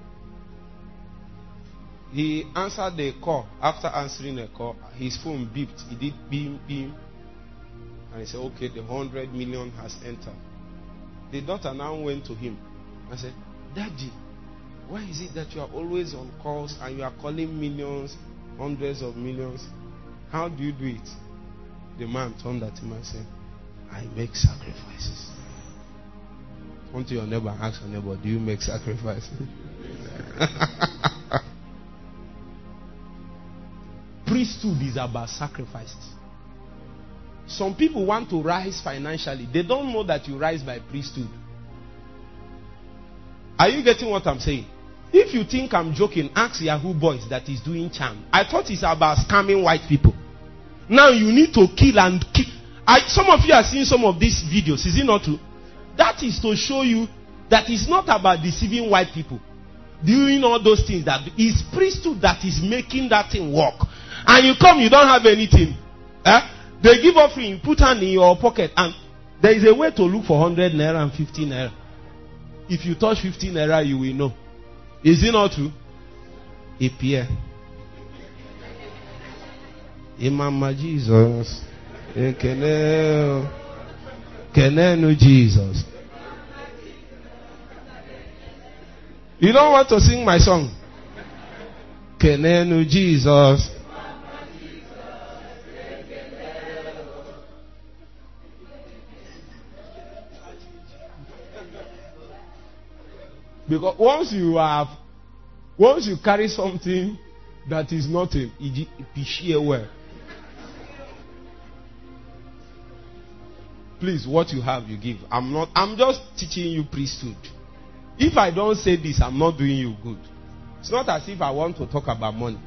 he answered the call. After answering the call, his phone beeped. He did beep beep. And he said, okay, the hundred million has entered. The daughter now went to him and said, Daddy, why is it that you are always on calls and you are calling millions, hundreds of millions? How do you do it? The man turned at him and said, I make sacrifices. Turn to your neighbor and ask your neighbor, do you make sacrifices? Priesthood is about sacrifices. Some people want to rise financially. They don't know that you rise by priesthood. Are you getting what I'm saying? If you think I'm joking, ask Yahoo Boys that is doing charm. I thought it's about scamming white people. Now you need to kill and kill. I, some of you are seeing some of these videos. Is it not true? That is to show you that it's not about deceiving white people. Doing all those things. That is priesthood that is making that thing work. And you come, you don't have anything. Eh? They give offering, you put hand in your pocket, and there is a way to look for one hundred naira and fifty naira. If you touch fifty naira, you will know. Is it not true? A Pierre. Imam Jesus. Kenenu Jesus. You don't want to sing my song? Kenenu Jesus. Because once you have, once you carry something that is nothing, it share well. Please, what you have, you give. I'm not. I'm just teaching you priesthood. If I don't say this, I'm not doing you good. It's not as if I want to talk about money.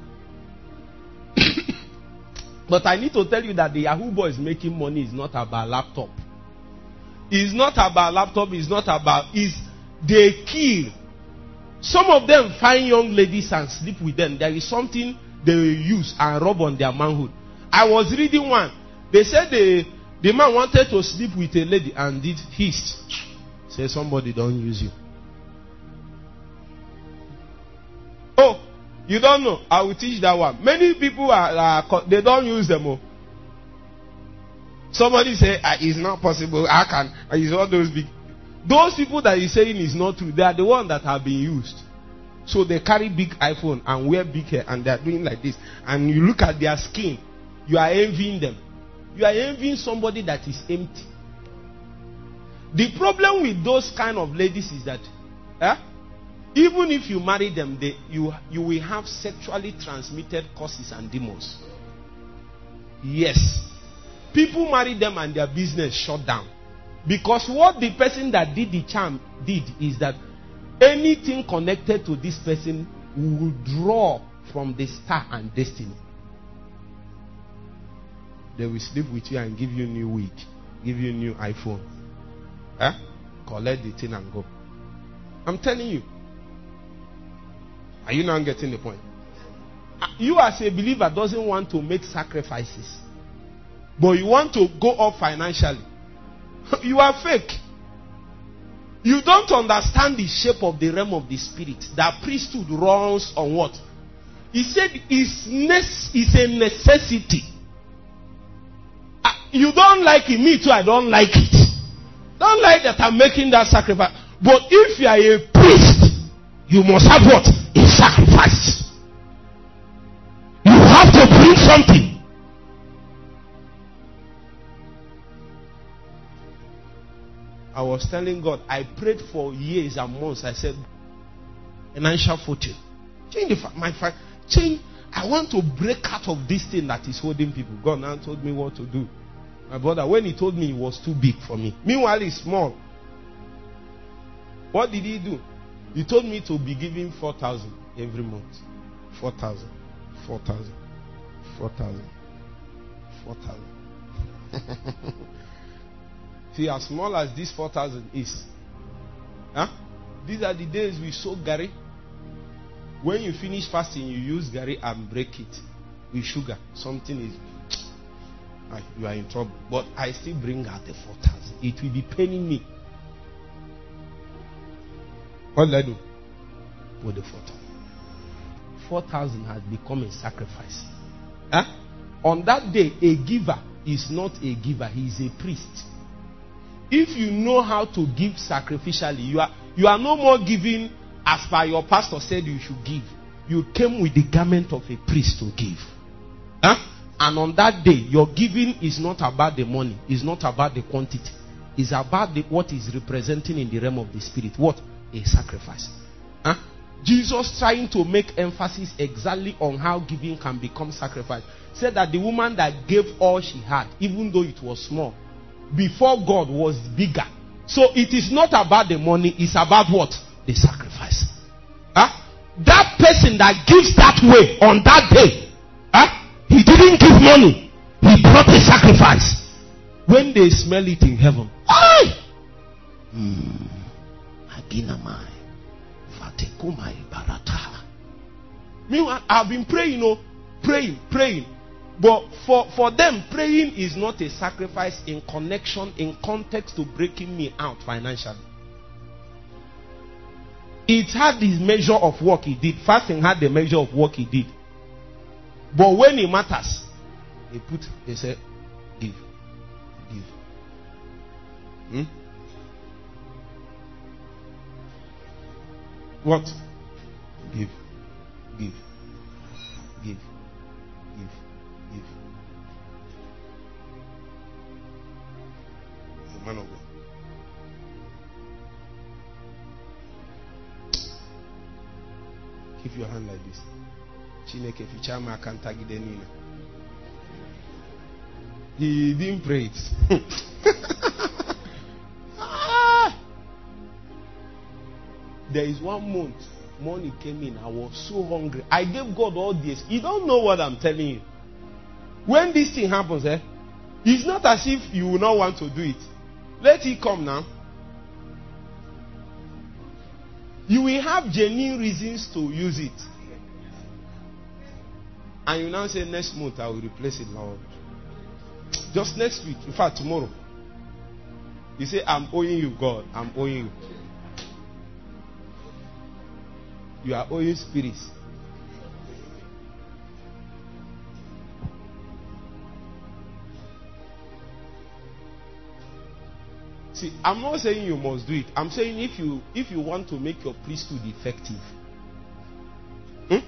But I need to tell you that the Yahoo Boys making money is not about laptop. It's not about laptop. It's not about. It's they kill. Some of them find young ladies and sleep with them. There is something they use and rub on their manhood. I was reading one. They said the, the man wanted to sleep with a lady and did hissed. Say somebody don't use you. Oh, you don't know. I will teach that one. Many people are, are they don't use them. Oh. Somebody say ah, it's not possible. I can. It's all those big. Those people that he's saying is not true, they are the ones that have been used. So they carry big iPhone and wear big hair and they are doing like this. And you look at their skin, you are envying them. You are envying somebody that is empty. The problem with those kind of ladies is that eh, even if you marry them, they, you, you will have sexually transmitted curses and demons. Yes. People marry them and their business shut down. Because what the person that did the charm did is that anything connected to this person will draw from the star and destiny. They will sleep with you and give you new wig, give you new iPhone. Eh? Collect the thing and go. I'm telling you. Are you now getting the point? You as a believer doesn't want to make sacrifices, but you want to go up financially. You are fake. You don't understand the shape of the realm of the spirit. That priesthood runs on what? He said it's, ne- it's a necessity. Uh, you don't like it, me too, I don't like it. Don't like that I'm making that sacrifice. But if you are a priest, you must have what? A sacrifice. You have to bring something. I was telling God, I prayed for years and months. I said, financial fortune. Change the, my change. I want to break out of this thing that is holding people. God now told me what to do. My brother, when he told me, it was too big for me. Meanwhile, it's small. What did he do? He told me to be giving four thousand every month. Four thousand, four thousand, four thousand, four thousand. See, as small as this four thousand is. Huh? These are the days we soak Gary. When you finish fasting, you use Gary and break it with sugar. Something is, you are in trouble. But I still bring out the four thousand. It will be paining me. What did I do? Put the four thousand. four thousand has become a sacrifice. Huh? On that day, a giver is not a giver. He is a priest. If you know how to give sacrificially, you are you are no more giving as per your pastor said you should give. You came with the garment of a priest to give. Huh? And on that day, your giving is not about the money. It's not about the quantity. It's about the, what is representing in the realm of the spirit. What? A sacrifice. Huh? Jesus trying to make emphasis exactly on how giving can become sacrifice. Said that the woman that gave all she had, even though it was small, before God was bigger. So it is not about the money, it's about what? The sacrifice. Huh? That person that gives that way on that day, huh? He didn't give money, he brought a sacrifice. When they smell it in heaven, aye! Hmm. Meanwhile, I've been praying, you know, praying, praying. But for, for them, praying is not a sacrifice in connection, in context to breaking me out financially. It had this measure of work he did. Fasting had the measure of work he did. But when it matters, they put, they say, give, give. Hmm? What? Give, give, give, give. Give. The man of God. Keep your hand like this. Chineke fichama akantagide nina. He didn't pray it. ah! There is one month, money came in. I was so hungry. I gave God all this. You don't know what I'm telling you. When this thing happens, eh, it's not as if you will not want to do it. Let it come now. You will have genuine reasons to use it. And you now say, next month I will replace it, Lord. Just next week. In fact, tomorrow. You say, I'm owing you, God. I'm owing you. You are owing spirits. See, I'm not saying you must do it. I'm saying if you if you want to make your priesthood effective. Hmm?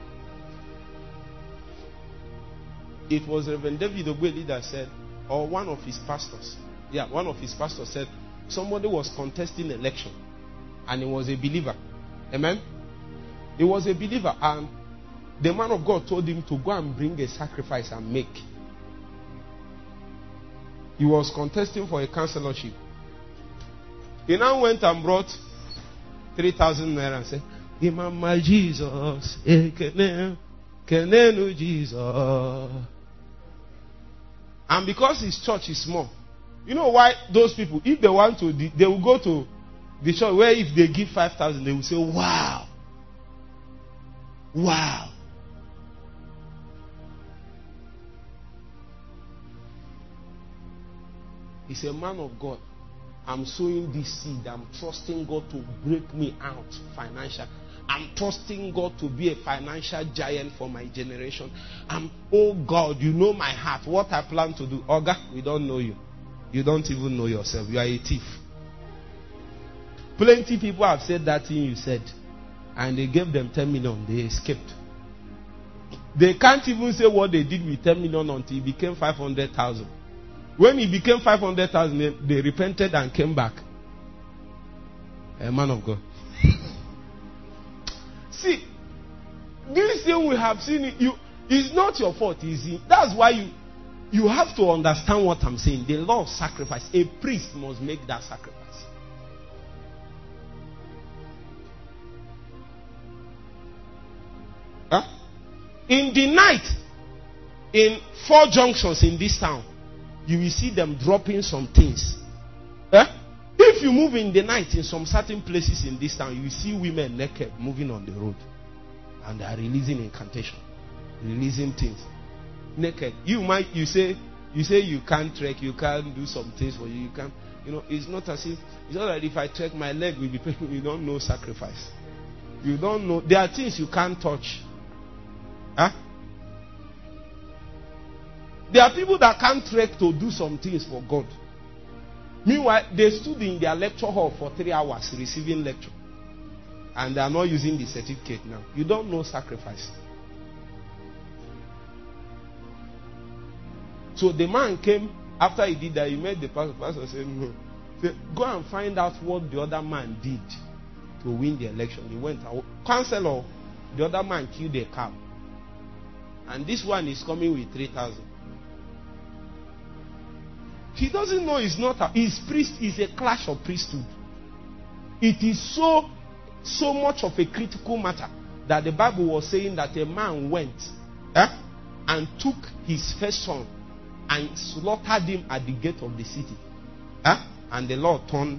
It was Reverend David Ogbeli that said, or one of his pastors. Yeah, one of his pastors said, somebody was contesting election and he was a believer. Amen? He was a believer and the man of God told him to go and bring a sacrifice and make. He was contesting for a councillorship. He now went and brought three thousand naira and said, Imam Jesus, Kenenu Jesus. And because his church is small, you know why those people, if they want to, they will go to the church where if they give five thousand, they will say, wow. Wow. He's a man of God. I'm sowing this seed. I'm trusting God to break me out financially. I'm trusting God to be a financial giant for my generation. I'm, oh God, you know my heart. What I plan to do. Oga, we don't know you. You don't even know yourself. You are a thief. Plenty people have said that thing you said. And they gave them ten million. They escaped. They can't even say what they did with ten million until it became five hundred thousand. When it became five hundred thousand, they, they repented and came back. A man of God. See, this thing we have seen, it, you, it's not your fault, easy. That's why you, you have to understand what I'm saying. The law of sacrifice. A priest must make that sacrifice. Huh? In the night, in four junctions in this town, you will see them dropping some things. Eh? If you move in the night in some certain places in this town, you will see women naked moving on the road. And they are releasing incantation. Releasing things. Naked. You might, you say, you say you can't trek, you can't do some things for you, you can't, you know, it's not as if, it's not that if I trek my leg will be painful. You don't know sacrifice. You don't know, there are things you can't touch. Huh? There are people that can't trek to do some things for God. Meanwhile, they stood in their lecture hall for three hours receiving lecture. And they are not using the certificate now. You don't know sacrifice. So the man came, after he did that, he met the pastor. The pastor said, no. He said, go and find out what the other man did to win the election. He went out. Counselor, the other man killed a cow. And this one is coming with three thousand. He doesn't know it's not a, his priest is a clash of priesthood. It is so, so much of a critical matter that the Bible was saying that a man went eh, and took his first son and slaughtered him at the gate of the city. Eh? And the Lord turned.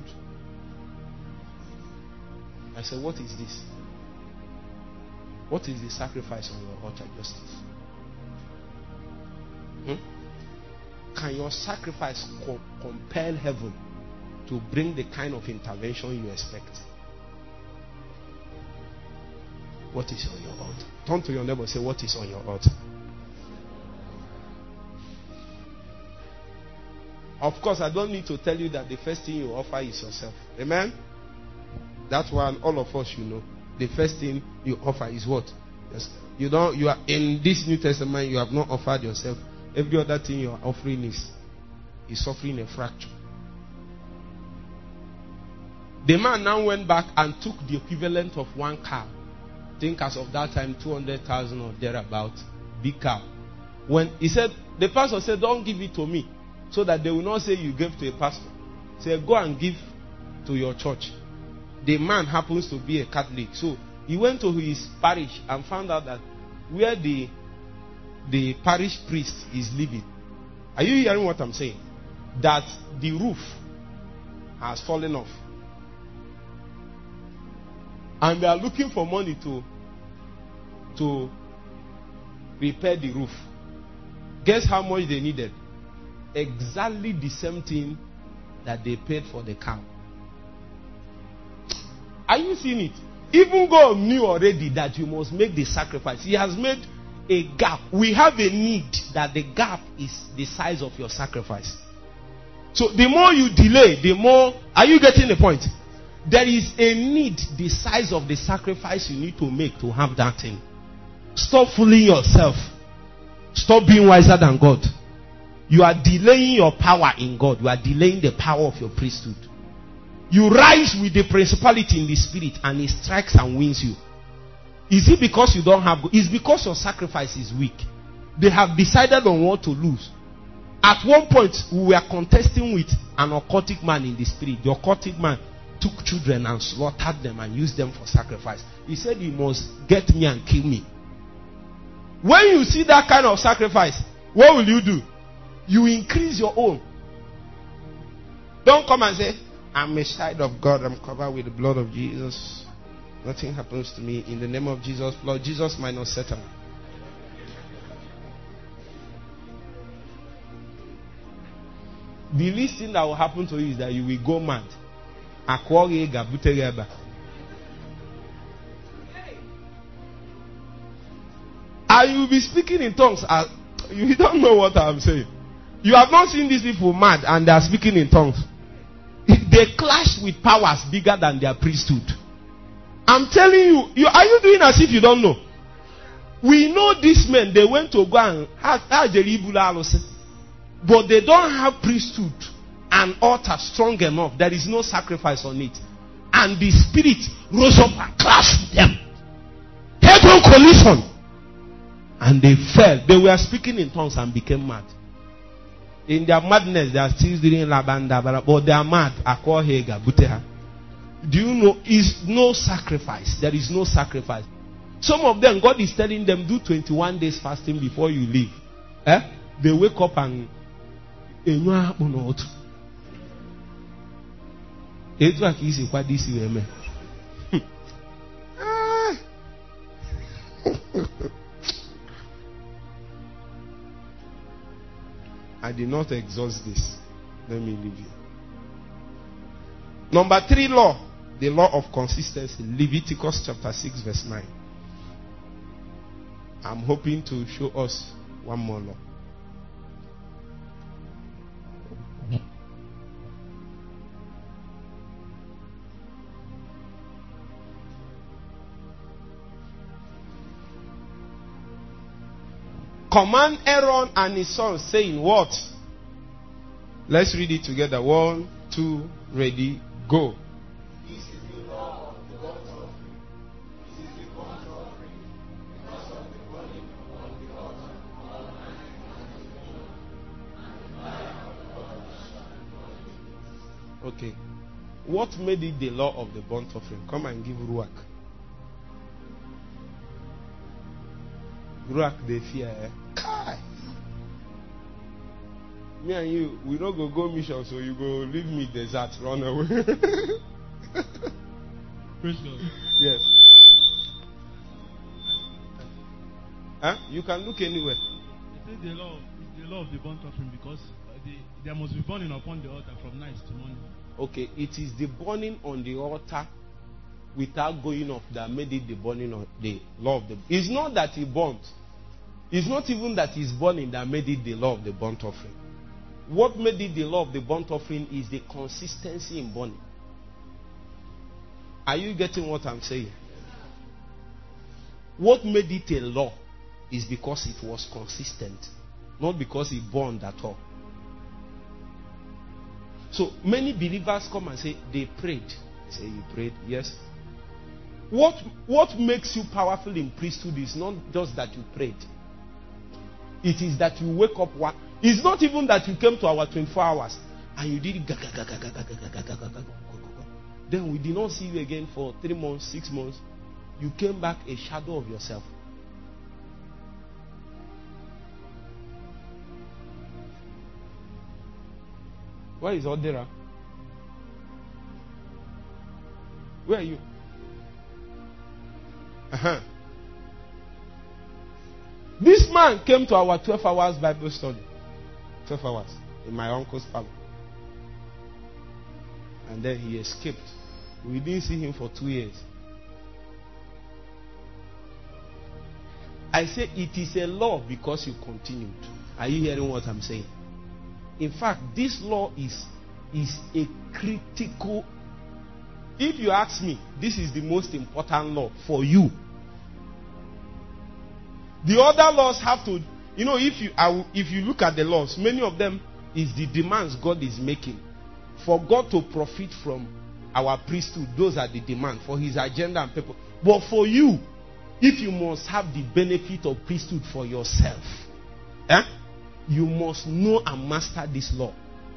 I said, what is this? What is the sacrifice on your altar, justice? Hmm? Can your sacrifice co- compel heaven to bring the kind of intervention you expect? What is on your altar? Turn to your neighbor and say, what is on your altar? Of course, I don't need to tell you that the first thing you offer is yourself. Amen? That's why all of us, you know, the first thing you offer is what? Yes. You don't. You are in this New Testament. You have not offered yourself. Every other thing you are offering is is suffering a fracture. The man now went back and took the equivalent of one cow. I think as of that time, two hundred thousand or thereabout, big cow. When he said, the pastor said, don't give it to me, so that they will not say you gave to a pastor. Say, go and give to your church. The man happens to be a Catholic, so he went to his parish and found out that where the the parish priest is living. Are you hearing what I'm saying? That the roof has fallen off. And they are looking for money to, to repair the roof. Guess how much they needed? Exactly the same thing that they paid for the cow. Are you seeing it? Even God knew already that you must make the sacrifice. He has made a gap. We have a need that the gap is the size of your sacrifice. So the more you delay, the more. Are you getting the point? There is a need, the size of the sacrifice you need to make to have that thing. Stop fooling yourself. Stop being wiser than God. You are delaying your power in God. You are delaying the power of your priesthood. You rise with the principality in the spirit and it strikes and wins you. Is it because you don't have? It's because your sacrifice is weak. They have decided on what to lose. At one point, we were contesting with an occultic man in the spirit. The occultic man took children and slaughtered them and used them for sacrifice. He said, "You must get me and kill me." When you see that kind of sacrifice, what will you do? You increase your own. Don't come and say, "I'm a child of God. I'm covered with the blood of Jesus. Nothing happens to me. In the name of Jesus, Lord Jesus minus Satan." The least thing that will happen to you is that you will go mad. And you will be speaking in tongues. You don't know what I'm saying. You have not seen these people mad and they are speaking in tongues. They clash with powers bigger than their priesthood. I'm telling you, you, are you doing as if you don't know? We know these men, they went to go and have the but they don't have priesthood and altar strong enough. There is no sacrifice on it. And the spirit rose up and clashed with them. Head-on collision. And they fell. They were speaking in tongues and became mad. In their madness, they are still doing labanda, but they are mad. Do you know? Is no sacrifice. There is no sacrifice. Some of them, God is telling them, do twenty-one days fasting before you leave. Eh? They wake up and I did not exhaust this. Let me leave you. Number three law, the law of consistency. Leviticus chapter six verse nine. I'm hoping to show us one more law. Command Aaron and his sons, saying what? Let's read it together. One, two, ready, go. This is the law of the burnt offering. This is the burnt offering because of the burning on the altar all night and the fire of the altar shall be burned. Okay. What made it the law of the burnt offering? Come and give Ruach. Ruach, they fear. Eh? Kai. Me and you, we don't go go mission, so you go leave me desert, run away. Praise God. Yes. Huh? You can look anywhere. It is the law, the law of the burnt offering because the, there must be burning upon the altar from night to morning. Okay, it is the burning on the altar without going off that made it the burning of the law of the. It's not that he burnt. It's not even that he's burning that made it the law of the burnt offering. What made it the law of the burnt offering is the consistency in burning. Are you getting what I'm saying? What made it a law is because it was consistent, not because it burned at all. So many believers come and say they prayed. I say, you prayed? Yes. What, what makes you powerful in priesthood is not just that you prayed. It is that you wake up one. It's not even that you came to our twenty-four hours and you did it. Then we did not see you again for three months, six months. You came back a shadow of yourself. Where is Odera? Where are you? Uh-huh. This man came to our twelve hours Bible study. twelve hours in my uncle's palace. And then he escaped. We didn't see him for two years. I say it is a law because you continued. Are you hearing what I'm saying? In fact, this law is, is a critical. If you ask me, this is the most important law for you. The other laws have to, you know, if you I, if you look at the laws, many of them is the demands God is making. For God to profit from our priesthood, those are the demands for his agenda and purpose. But for you, if you must have the benefit of priesthood for yourself, eh, you must know and master this law.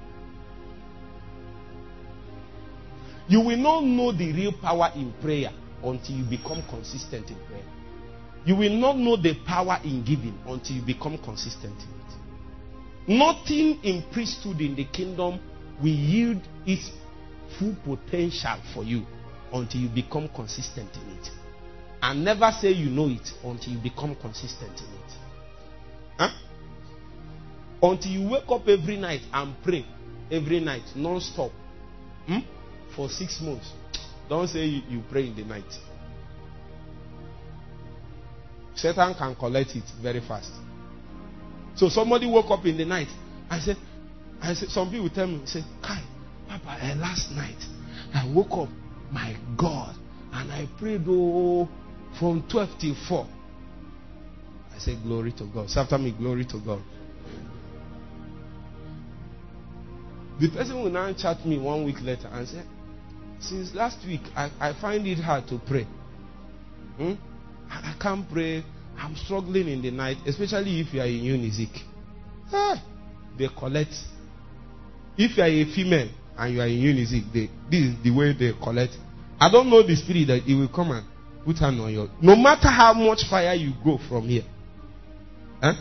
You will not know the real power in prayer until you become consistent in prayer. You will not know the power in giving until you become consistent in it. Nothing in priesthood in the kingdom will yield its full potential for you until you become consistent in it. And never say you know it until you become consistent in it. Huh? Until you wake up every night and pray every night, non-stop. Hmm? For six months. Don't say you, you pray in the night. Satan can collect it very fast. So somebody woke up in the night. I said, I said, some people tell me, say, Kai, Papa, eh, last night I woke up, my God, and I prayed oh, from twelve till four. I said, glory to God. So after me, glory to God. The person will now chat me one week later and say, since last week, I, I find it hard to pray. Hmm? I, I can't pray. I'm struggling in the night, especially if you are in Unizik. Ah, they collect. If you are a female and you are in Unizik, they, this is the way they collect. I don't know the spirit that it will come and put hand on your. No matter how much fire you go from here. Huh?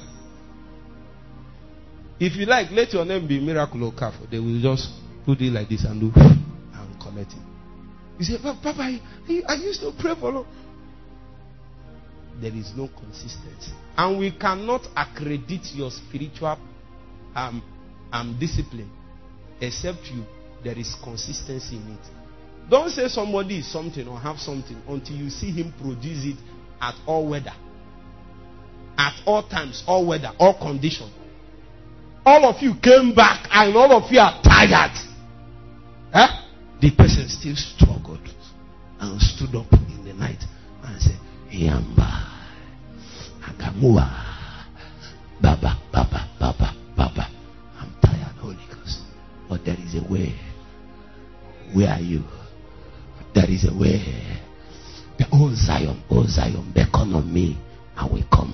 If you like, let your name be Miracle or Kafo. They will just put it like this and do and collect it. You say, Papa, I, I used to pray for long. There is no consistency. And we cannot accredit your spiritual um, um, discipline except you there is consistency in it. Don't say somebody is something or have something until you see him produce it at all weather. At all times, all weather, all conditions. All of you came back and all of you are tired. Eh? The person still struggled and stood up in the night and said, Yamba, Akamua, Baba, Baba, Baba, Baba. I'm tired, Holy Ghost. But there is a way. Where are you? There is a way. The old Zion, old Zion, beckon on me. I will come.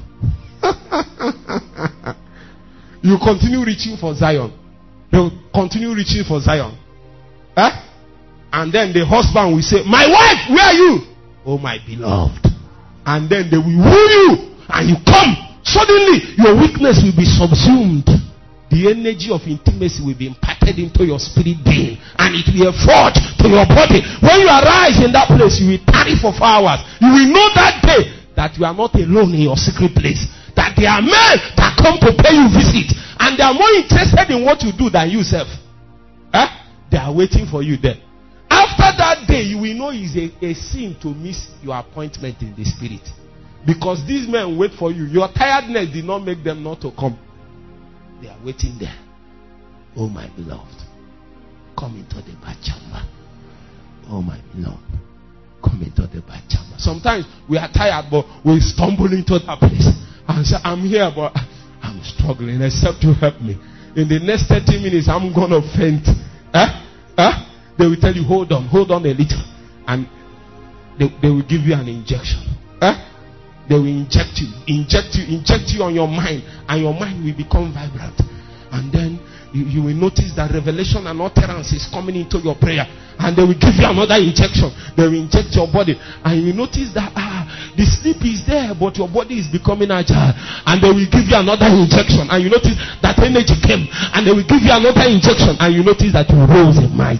You continue reaching for Zion. You continue reaching for Zion. Eh? And then the husband will say, my wife, where are you? Oh, my beloved. And then they will woo you. And you come. Suddenly, your weakness will be subsumed. The energy of intimacy will be imparted into your spirit being. And it will forge to your body. When you arise in that place, you will tarry for four hours. You will know that day that you are not alone in your secret place. That there are men that come to pay you visit. And they are more interested in what you do than yourself. Eh? They are waiting for you there. After that day, you will know it's a, a sin to miss your appointment in the spirit. Because these men wait for you. Your tiredness did not make them not to come. They are waiting there. Oh, my beloved, come into the bad chamber. Oh, my beloved, come into the bad chamber. Sometimes we are tired, but we stumble into that place. And say, I'm here, but I'm struggling. Except you help me. In the next thirty minutes, I'm going to faint. Eh? Eh? They will tell you, hold on, hold on a little. And they, they will give you an injection. Eh? They will inject you, inject you, inject you on your mind. And your mind will become vibrant. And then you, you will notice that revelation and utterance is coming into your prayer. And they will give you another injection. They will inject your body. And you notice that ah, the sleep is there, but your body is becoming agile. And they will give you another injection. And you notice that energy came. And they will give you another injection. And you notice that you rose in might.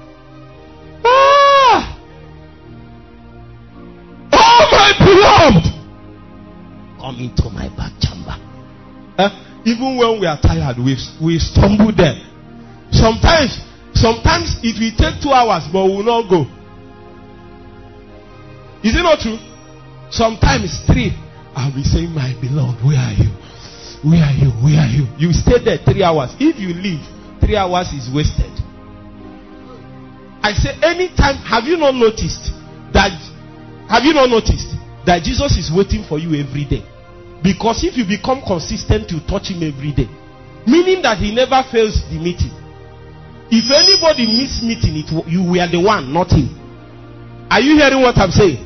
Ah! Oh, my beloved! Come into my back chamber. Eh? Even when we are tired, we, we stumble there. Sometimes, sometimes it will take two hours, but we will not go. Is it not true? Sometimes three. I'll be saying, my beloved, where are you? where are you? Where are you? You stay there three hours. If you leave, three hours is wasted. I say, anytime, have you not noticed that, have you not noticed that Jesus is waiting for you every day? Because if you become consistent, you touch him every day. Meaning that he never fails the meeting. If anybody miss meeting, it you were the one, not him. Are you hearing what I'm saying?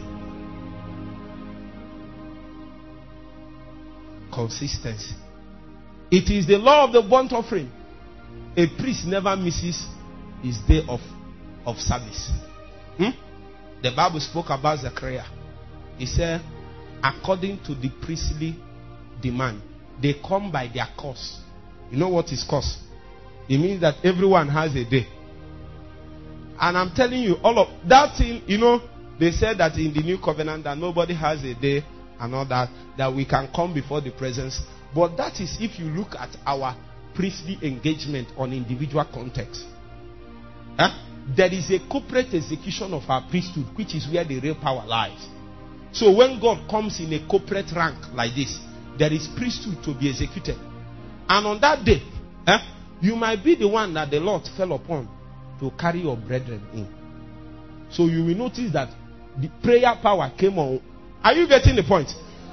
Consistency. It is the law of the burnt offering. A priest never misses his day of, of service. Hmm? The Bible spoke about Zechariah. He said, according to the priestly demand, they come by their course. You know what is course? It means that everyone has a day. And I'm telling you, all of that thing, you know, they said that in the new covenant that nobody has a day and all that, that we can come before the presence. But that is if you look at our priestly engagement on individual context. Huh? There is a corporate execution of our priesthood, which is where the real power lies. So when God comes in a corporate rank like this, there is priesthood to be executed. And on that day, eh, you might be the one that the Lord fell upon to carry your brethren in. So you will notice that the prayer power came on. Are you getting the point?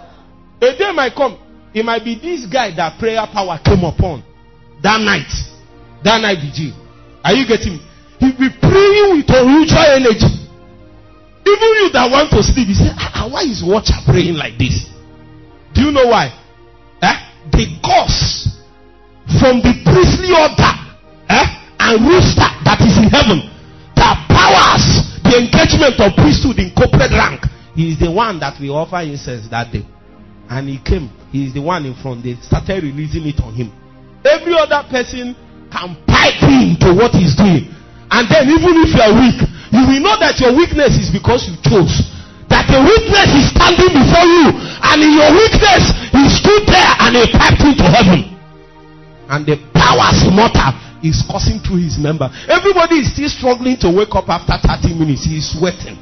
A day might come, it might be this guy that prayer power came upon that night. That night vigil. Are you getting me? He'll be praying with unusual energy. Even you that want to sleep, you say, ah, why is watcher praying like this? Do you know why? Eh? The cause from the priestly order eh, and rooster that is in heaven, that powers the engagement of priesthood in corporate rank. He is the one that we offer incense that day. And he came. He is the one in front. They started releasing it on him. Every other person can pipe in to what he's doing. And then even if you are weak, you will know that your weakness is because you chose. That the weakness is standing before you. And in your weakness, he stood there and he piped into heaven. And the powers immortal is coursing through his member. Everybody is still struggling to wake up after thirty minutes. He is sweating.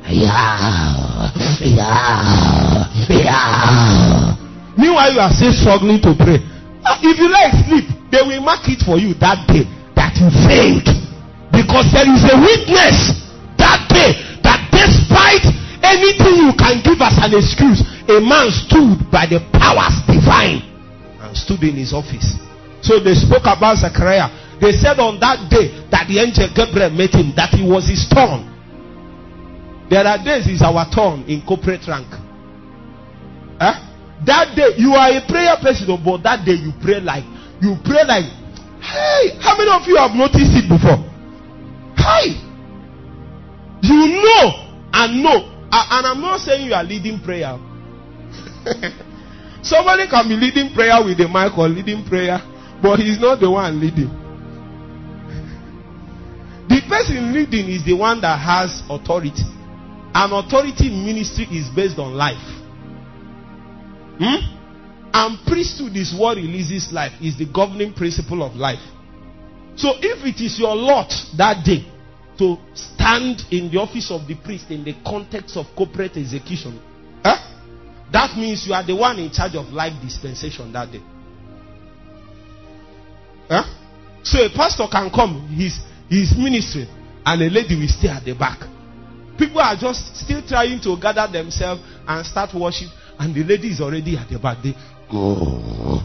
Yeah, yeah, yeah. Meanwhile, you are still struggling to pray. If you like sleep, they will mark it for you that day that you failed. Because there is a witness that day that despite anything you can give as an excuse, a man stood by the powers divine and stood in his office. So they spoke about Zechariah. They said on that day that the angel Gabriel met him, that he was his turn. There are days it's our turn in corporate rank. Eh? That day you are a prayer person, but that day you pray like you pray like, hey, how many of you have noticed it before? Hey, you know and know, and I'm not saying you are leading prayer. Somebody can be leading prayer with the mic or leading prayer, but he's not the one leading. The person leading is the one that has authority. And authority in ministry is based on life. Hmm? And priesthood is what releases life, is the governing principle of life. So if it is your lot that day to stand in the office of the priest in the context of corporate execution, eh? That means you are the one in charge of life dispensation that day. Eh? So a pastor can come, he's, he's ministering, and a lady will stay at the back. People are just still trying to gather themselves and start worship, and the lady is already at the back. They go.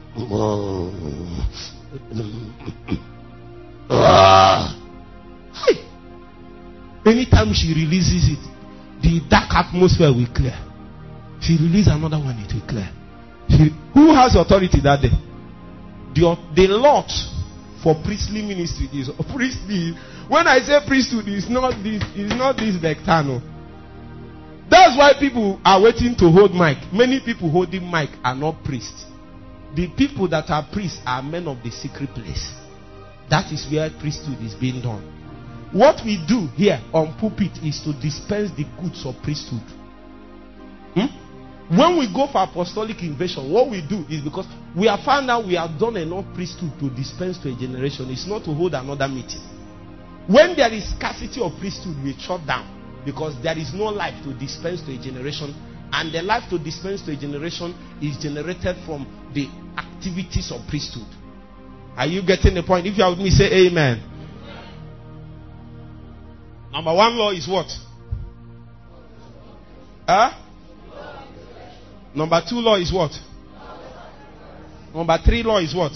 Hey. Anytime she releases it, the dark atmosphere will clear. She releases another one, it will clear. She, who has authority that day? The, the lot for priestly ministry is priestly. When I say priesthood, it's not this, it's not this lectano. That's why people are waiting to hold mic. Many people holding mic are not priests. The people that are priests are men of the secret place. That is where priesthood is being done. What we do here on pulpit is to dispense the goods of priesthood. Hmm? When we go for apostolic invasion, what we do is because we have found out we have done enough priesthood to dispense to a generation. It's not to hold another meeting. When there is scarcity of priesthood, we shut down because there is no life to dispense to a generation, and the life to dispense to a generation is generated from the activities of priesthood. Are you getting the point? If you are with me, say amen. Number one law is what? Huh? Number two law is what? Number three law is what?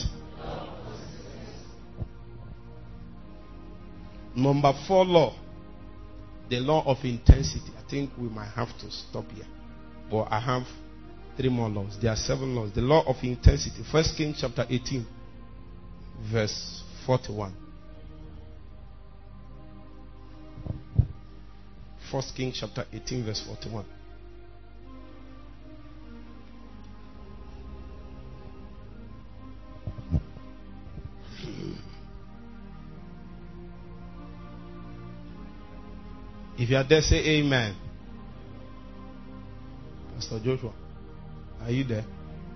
Number four law, the law of intensity. I think we might have to stop here. But I have three more laws. There are seven laws. The law of intensity. First Kings chapter eighteen, verse forty-one. First Kings chapter eighteen, verse forty-one. If you are there, say amen. Pastor Joshua, are you there?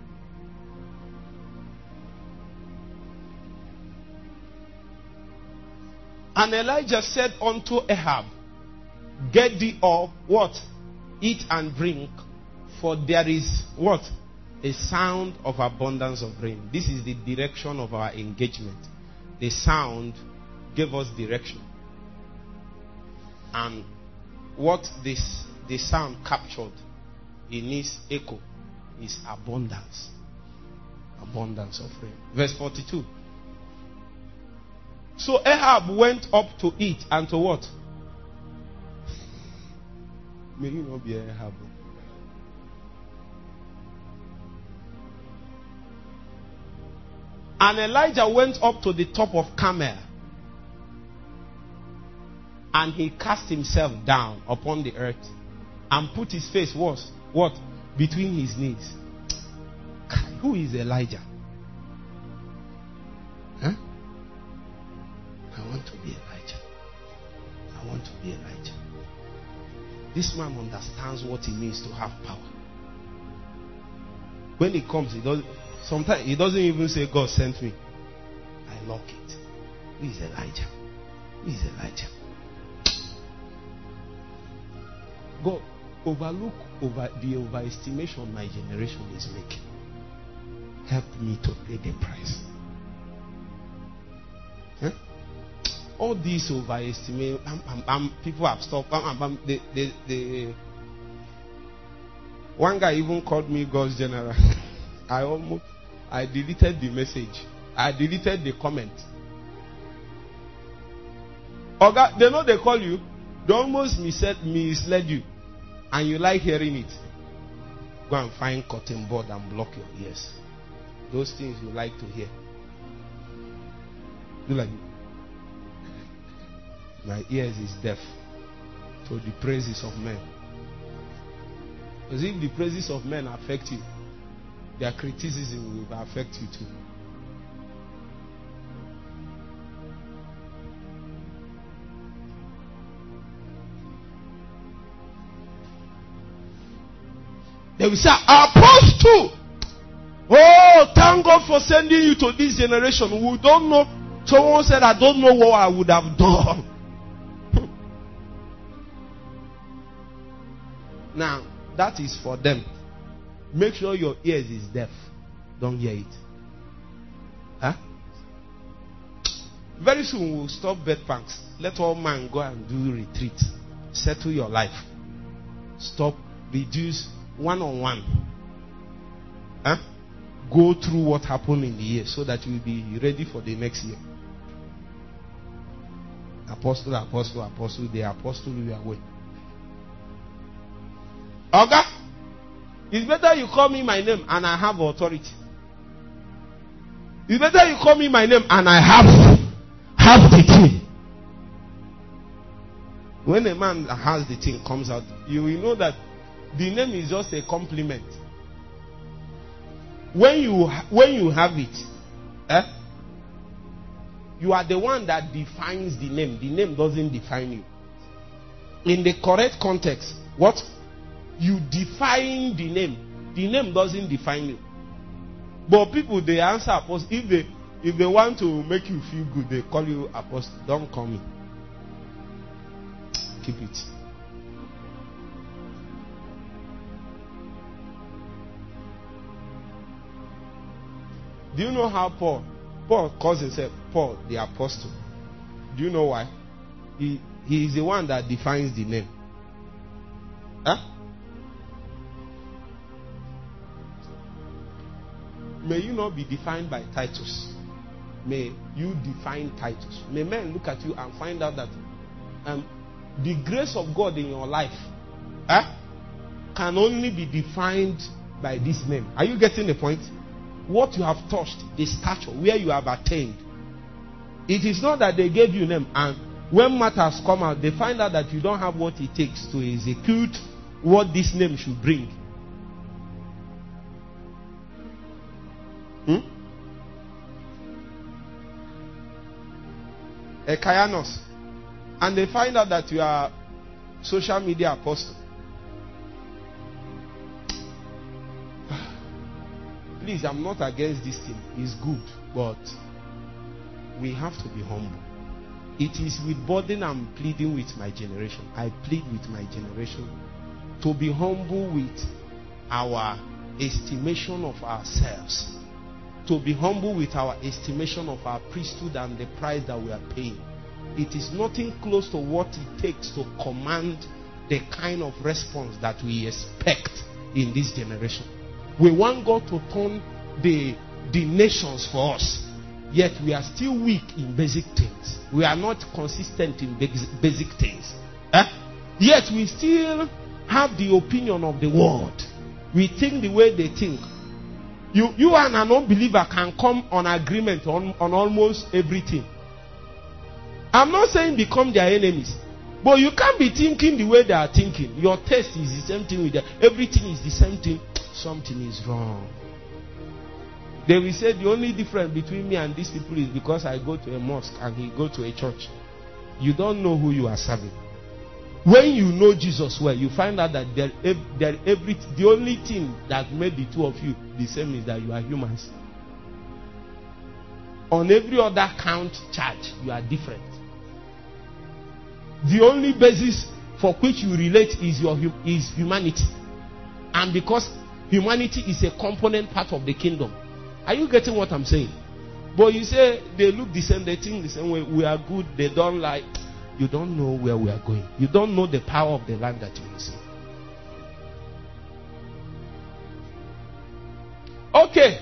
And Elijah said unto Ahab, get thee up, what? Eat and drink, for there is what? A sound of abundance of rain. This is the direction of our engagement. The sound gave us direction. And what this the sound captured in its echo is abundance. Abundance of rain. Verse forty-two. So Ahab went up to eat and to what? May you not be Ahab. And Elijah went up to the top of Carmel, and he cast himself down upon the earth and put his face was what? Between his knees. Who is Elijah? Huh? I want to be Elijah. I want to be Elijah. This man understands what it means to have power. When he comes, he doesn't. Sometimes he doesn't even say, God sent me. I lock it. Who is Elijah? Who is Elijah? God, overlook over the overestimation my generation is making. Help me to pay the price. Huh? All these overestimate, um, um, um, people have stopped. Um, um, um, the, the, the, one guy even called me God's general. I almost, I deleted the message. I deleted the comment. Oga, they know they call you. They almost misled, misled you. And you like hearing it. Go and find cotton board and block your ears. Those things you like to hear. Do like my ears is deaf to the praises of men. Because if the praises of men affect you, their criticism will affect you too. They will say, Apostle, oh, thank God for sending you to this generation. We don't know. Someone said, I don't know what I would have done. Now, that is for them. Make sure your ears is deaf. Don't hear it. Huh? Very soon we'll stop bed pranks. Let all man go and do retreat. Settle your life. Stop. Reduce one-on-one. Huh? Go through what happened in the year so that you'll be ready for the next year. Apostle, apostle, apostle. The apostle will away. Okay? It's better you call me my name and I have authority. It's better you call me my name and I have have the thing. When a man that has the thing comes out, you will know that the name is just a compliment. When you when you have it, eh, you are the one that defines the name. The name doesn't define you. In the correct context, what? You define the name. The name doesn't define you. But people, they answer apostle. If they if they want to make you feel good, they call you apostle. Don't call me. Keep it. Do you know how Paul, Paul calls himself Paul the Apostle? Do you know why? He, he is the one that defines the name. Huh? May you not be defined by Titus. May you define Titus. May men look at you and find out that um, the grace of God in your life huh, can only be defined by this name. Are you getting the point? What you have touched, the stature, where you have attained. It is not that they gave you a name, and when matters come out, they find out that you don't have what it takes to execute what this name should bring. Hmm? A Kaianos. And they find out that you are social media apostle. Please, I'm not against this thing. It's good. But we have to be humble. It is with burden I'm pleading with my generation. I plead with my generation to be humble with our estimation of ourselves. To be humble with our estimation of our priesthood and the price that we are paying. It is nothing close to what it takes to command the kind of response that we expect in this generation. We want God to turn the, the nations for us. Yet we are still weak in basic things. We are not consistent in basic things. Eh? Yet we still have the opinion of the world. We think the way they think. You, you and an unbeliever can come on agreement on, on almost everything. I'm not saying become their enemies. But you can't be thinking the way they are thinking. Your taste is the same thing with them. Everything is the same thing. Something is wrong. They will say the only difference between me and these people is because I go to a mosque and he go to a church. You don't know who you are serving. When you know Jesus well, you find out that there, there every the only thing that made the two of you the same is that you are humans. On every other count charge, you are different. The only basis for which you relate is your is humanity, and because humanity is a component part of the kingdom. Are you getting what I'm saying? But you say they look the same, they think the same way. We are good, they don't like. You don't know where we are going. You don't know the power of the land that you will see. Okay.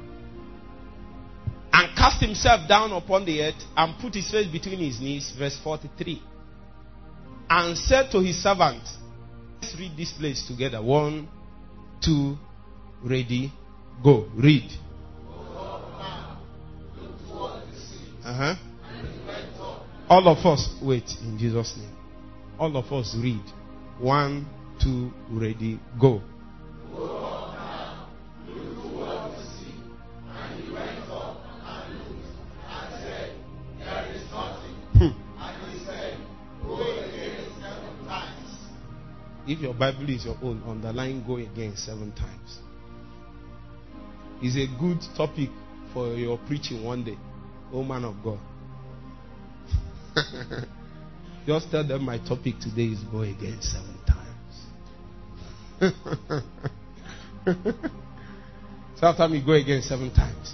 And cast himself down upon the earth and put his face between his knees. Verse forty-three. And said to his servant, let's read this place together. One, two, ready, go. Read. Uh-huh. All of us, wait, in Jesus' name. All of us read. One, two, ready, go. If your Bible is your own, underline go again seven times. It's a good topic for your preaching one day. Oh man of God. Just tell them my topic today is go again seven times. So after me, go again seven times.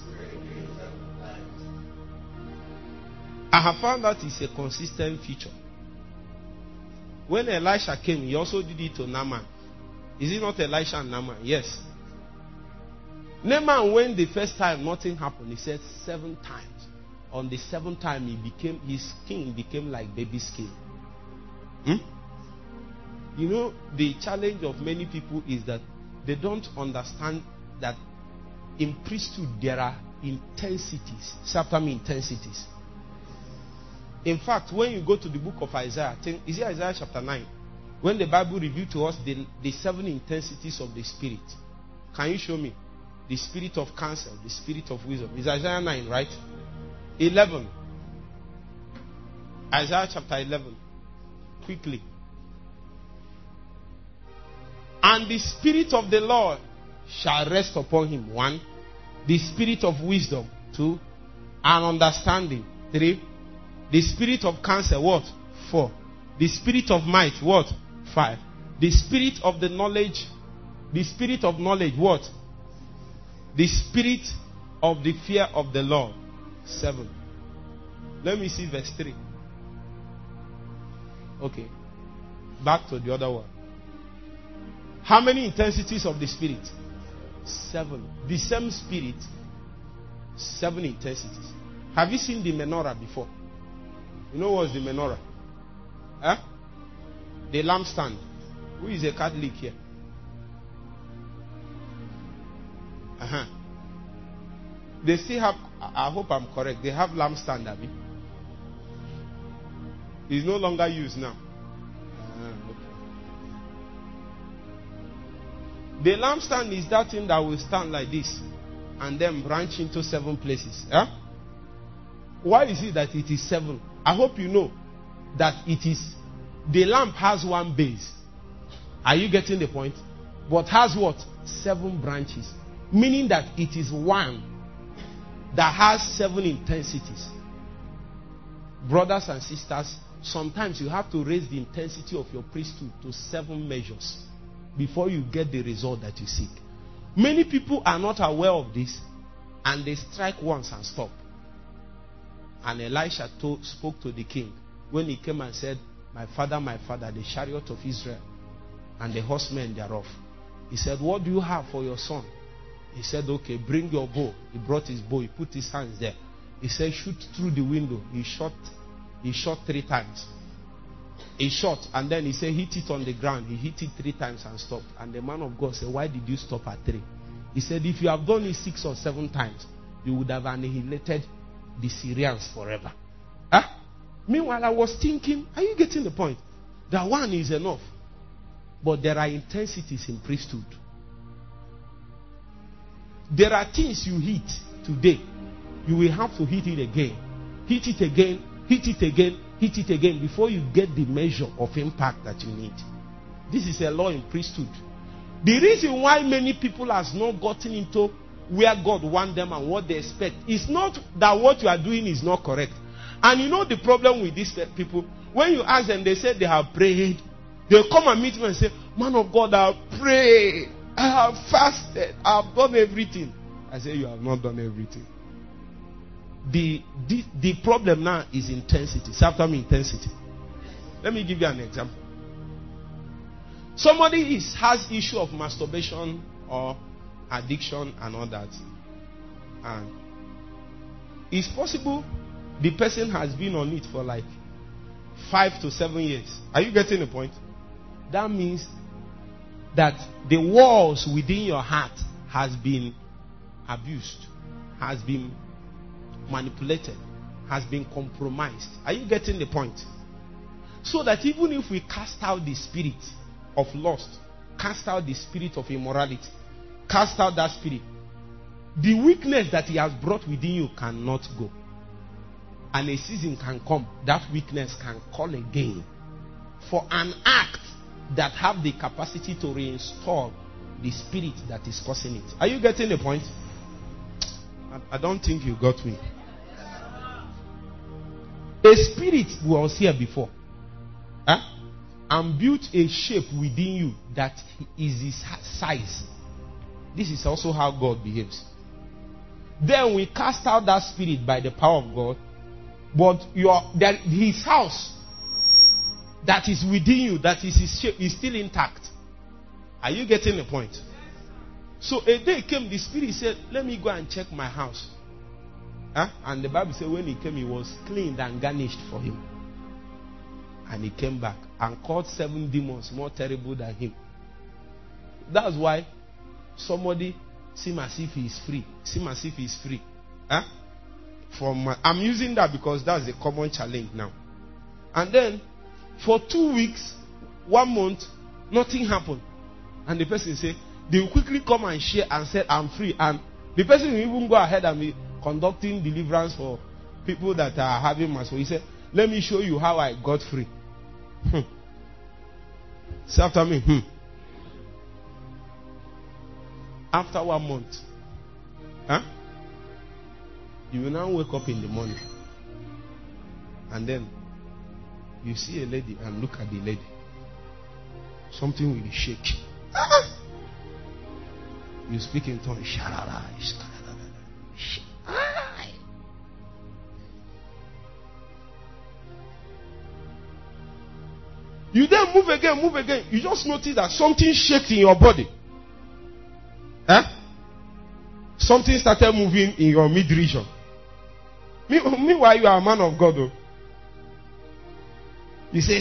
I have found that it's a consistent feature. When Elisha came, he also did it to Naaman. Is it not Elisha and Naaman? Yes. Naaman, when the first time nothing happened, he said seven times. On the seventh time, he became his skin became like baby skin. Hmm? You know, the challenge of many people is that they don't understand that in priesthood there are intensities. Say after me, intensities. In fact, when you go to the book of Isaiah, think, is it Isaiah chapter nine? When the Bible revealed to us the, the seven intensities of the Spirit. Can you show me? The spirit of counsel, the spirit of wisdom. It's Isaiah nine, right? eleven. Isaiah chapter eleven. Quickly. And the Spirit of the Lord shall rest upon him. One. The spirit of wisdom. Two. And understanding. Three. The spirit of counsel. What? Four. The spirit of might. What? Five. The spirit of the knowledge. The spirit of knowledge. What? The spirit of the fear of the Lord. Seven. Let me see verse three. Okay. Back to the other one. How many intensities of the Spirit? Seven. The same Spirit. Seven intensities. Have you seen the menorah before? You know what's the menorah? Huh? The lampstand. Who is a Catholic here? Uh-huh. They still have, I hope I'm correct, they have lampstand, Abi. It's no longer used now. Uh, okay. The lampstand is that thing that will stand like this and then branch into seven places. Huh? Why is it that it is seven? I hope you know that it is, the lamp has one base. Are you getting the point? But has what? Seven branches. Meaning that it is one that has seven intensities. Brothers and sisters, sometimes you have to raise the intensity of your priesthood to seven measures before you get the result that you seek. Many people are not aware of this and they strike once and stop. And Elisha told, spoke to the king when he came and said, "My father, my father, the chariot of Israel and the horsemen thereof." He said, "What do you have for your son?" He said, "Okay, bring your bow." He brought his bow. He put his hands there. He said, "Shoot through the window." He shot. He shot three times. He shot, and then he said, "Hit it on the ground." He hit it three times and stopped. And the man of God said, "Why did you stop at three?" He said, "If you have done it six or seven times, you would have annihilated the Syrians forever." Huh? Meanwhile, I was thinking, are you getting the point? That one is enough. But there are intensities in priesthood. There are things you hit today. You will have to hit it again. Hit it again. Hit it again. Hit it again before you get the measure of impact that you need. This is a law in priesthood. The reason why many people has not gotten into where God wants them and what they expect is not that what you are doing is not correct. And you know the problem with these people? When you ask them, they say they have prayed. They'll come and meet me and say, "Man of God, I have prayed. I have fasted. I have done everything." I say, "You have not done everything." The, the, the problem now is intensity. Say after me, intensity. Let me give you an example. Somebody is, has issue of masturbation or addiction and all that. And it's possible the person has been on it for like five to seven years. Are you getting the point? That means that the walls within your heart has been abused, has been manipulated, has been compromised. Are you getting the point? So that even if we cast out the spirit of lust, cast out the spirit of immorality, cast out that spirit, the weakness that he has brought within you cannot go. And a season can come, that weakness can call again for an act that have the capacity to reinstall the spirit that is causing it. Are you getting the point? I, I don't think you got me. A spirit was here before, huh? And built a shape within you that is his size. This is also how God behaves. Then we cast out that spirit by the power of God. But your that his house that is within you, that is his shape, is still intact. Are you getting the point? So a day came, the spirit said, "Let me go and check my house." Huh? And the Bible said when he came, he was cleaned and garnished for him. And he came back and called seven demons more terrible than him. That's why somebody seems as if he is free. Seems as if he is free. Huh? From uh, I'm using that because that's a common challenge now. And then for two weeks, one month, nothing happened. And the person say they will quickly come and share and say, "I'm free." And the person will even go ahead and be conducting deliverance for people that are having mass. So he said, "Let me show you how I got free." Hmm. Say after me. Hmm. After one month, huh? You will now wake up in the morning and then you see a lady and look at the lady. Something will shake. Ah! You speak in tongues. You then move again, move again. You just notice that something shakes in your body. Huh? Something started moving in your mid-region. Meanwhile, you are a man of God, though. You say,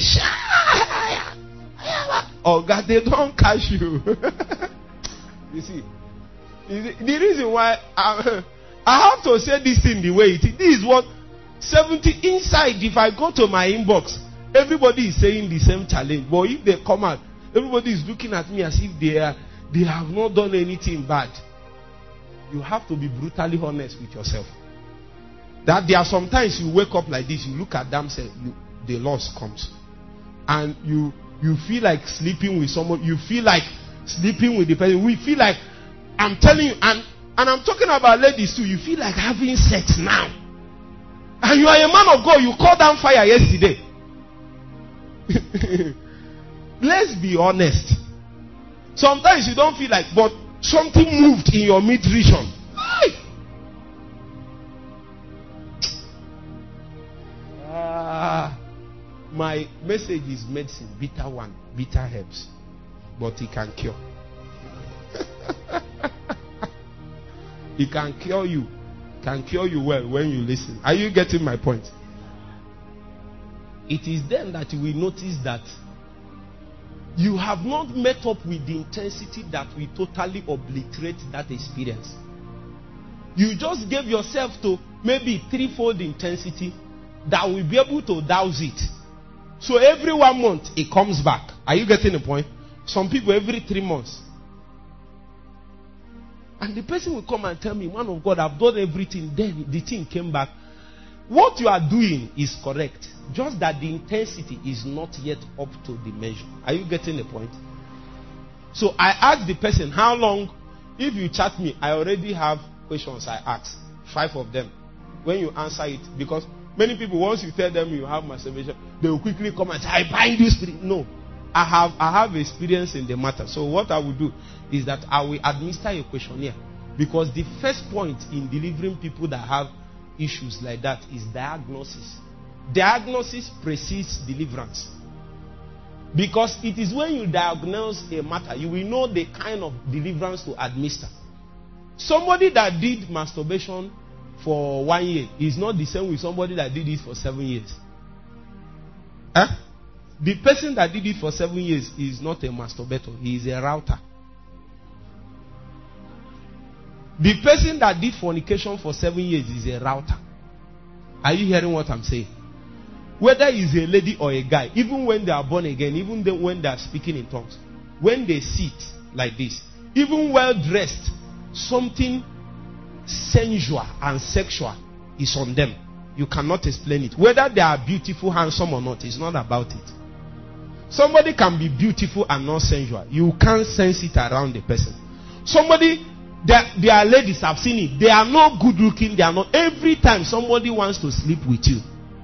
oh God, they don't catch you. You see, the reason why I, I have to say this thing the way it is. This is what seventy inside. If I go to my inbox, everybody is saying the same challenge. But if they come out, everybody is looking at me as if they are they have not done anything bad. You have to be brutally honest with yourself. That there are sometimes you wake up like this, you look at them, say, you, the loss comes, and you you feel like sleeping with someone. You feel like sleeping with the person. We feel like, I'm telling you, and and I'm talking about ladies too. You feel like having sex now, and you are a man of God. You called down fire yesterday. Let's be honest. Sometimes you don't feel like, but something moved in your mid-region. Ah, my message is medicine, bitter one, bitter herbs, but it can cure. It can cure you, can cure you well when you listen. Are you getting my point? It is then that you will notice that you have not met up with the intensity that will totally obliterate that experience. You just gave yourself to maybe threefold intensity that will be able to douse it. So every one month it comes back. Are you getting the point? Some people every three months. And the person will come and tell me, man of God, I've done everything. Then the thing came back. What you are doing is correct. Just that the intensity is not yet up to the measure. Are you getting the point? So I asked the person, how long? If you chat me, I already have questions I asked. Five of them. When you answer it, because many people, once you tell them you have masturbation, they will quickly come and say, I bind you spirit. No. I have I have experience in the matter. So what I will do is that I will administer a questionnaire. Because the first point in delivering people that have issues like that is diagnosis. Diagnosis precedes deliverance. Because it is when you diagnose a matter, you will know the kind of deliverance to administer. Somebody that did masturbation for one year is not the same with somebody that did it for seven years. Huh? The person that did it for seven years is not a masturbator. He is a router. The person that did fornication for seven years is a router. Are you hearing what I'm saying? Whether it's a lady or a guy, even when they are born again, even then when they are speaking in tongues, when they sit like this, even well dressed, something sensual and sexual is on them. You cannot explain it. Whether they are beautiful, handsome or not, it's not about it. Somebody can be beautiful and not sensual. You can't sense it around the person. Somebody, there, there are ladies, I've seen it. They are not good looking. They are not. Every time somebody wants to sleep with you.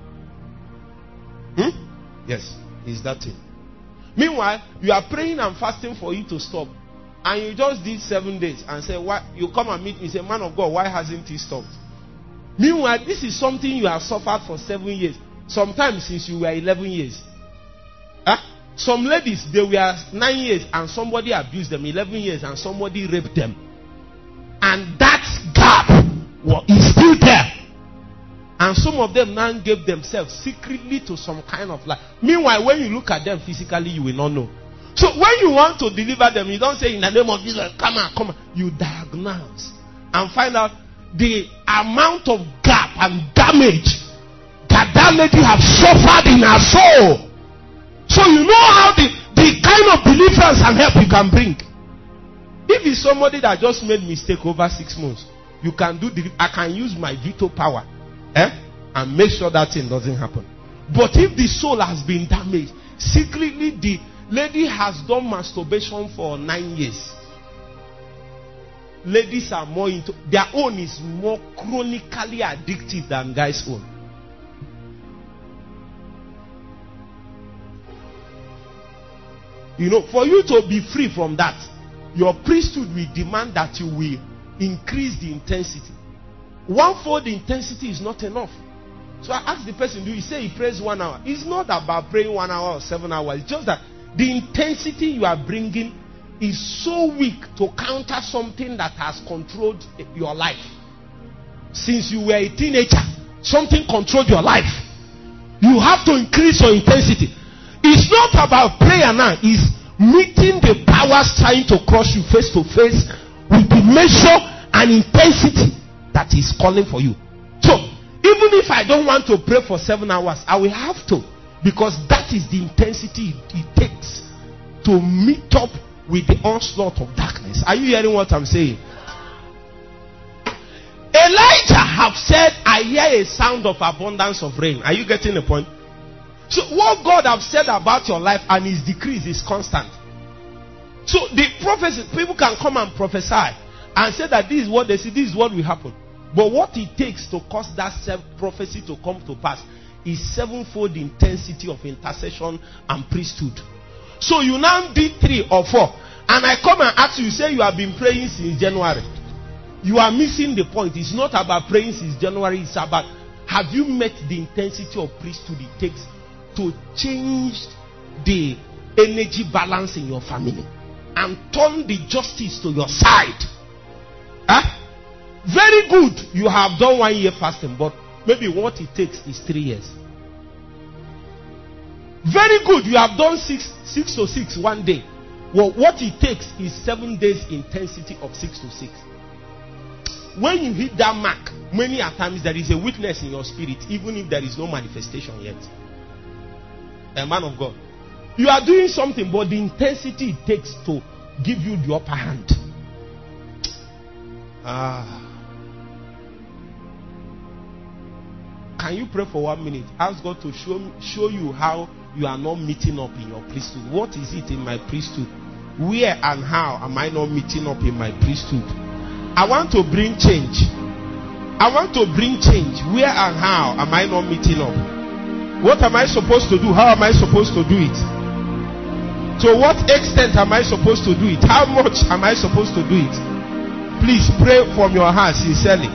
Hmm? Yes, it's that thing. Meanwhile, you are praying and fasting for you to stop. And you just did seven days and say, why? You come and meet me, say, man of God, why hasn't he stopped? Meanwhile, this is something you have suffered for seven years. Sometimes since you were eleven years. Huh? Some ladies, they were nine years and somebody abused them. eleven years and somebody raped them. And that gap well, is still there. And some of them now gave themselves secretly to some kind of life. Meanwhile, when you look at them physically, you will not know. So when you want to deliver them, you don't say in the name of Jesus, come on, come on. You diagnose and find out the amount of gap and damage that that lady has suffered in her soul. So you know how the, the kind of deliverance and help you can bring. If it's somebody that just made mistake over six months, you can do the, I can use my veto power eh, and make sure that thing doesn't happen. But if the soul has been damaged, secretly the lady has done masturbation for nine years. Ladies are more into, their own is more chronically addictive than guys' own. You know, for you to be free from that, your priesthood will demand that you will increase the intensity. One-fold intensity is not enough. So I asked the person, do you say he prays one hour? It's not about praying one hour or seven hours. It's just that the intensity you are bringing is so weak to counter something that has controlled your life. Since you were a teenager, something controlled your life. You have to increase your intensity. It's not about prayer now. It's meeting the powers trying to crush you face to face with the measure and intensity that is calling for you. So, even if I don't want to pray for seven hours, I will have to, because that is the intensity it takes to meet up with the onslaught of darkness. Are you hearing what I'm saying? Elijah have said, I hear a sound of abundance of rain. Are you getting the point? So what God have said about your life and his decrees is constant. So the prophecy, people can come and prophesy and say that this is what they see, this is what will happen. But what it takes to cause that prophecy to come to pass is sevenfold intensity of intercession and priesthood. So you now did three or four, and I come and ask you, you say you have been praying since January. You are missing the point. It's not about praying since January. It's about, have you met the intensity of priesthood it takes to change the energy balance in your family and turn the justice to your side? Huh? Very good. You have done one year fasting, but maybe what it takes is three years. Very good. You have done six, six to six one day. Well, what it takes is seven days intensity of six to six. When you hit that mark, many a times there is a witness in your spirit, even if there is no manifestation yet. A man of God, you are doing something, but the intensity it takes to give you the upper hand. Ah. Can you pray for one minute? Ask God to show show you how you are not meeting up in your priesthood. What is it in my priesthood? Where and how am I not meeting up in my priesthood? I want to bring change. I want to bring change. Where and how am I not meeting up? What am I supposed to do? How am I supposed to do it? To what extent am I supposed to do it? How much am I supposed to do it? Please pray from your heart sincerely.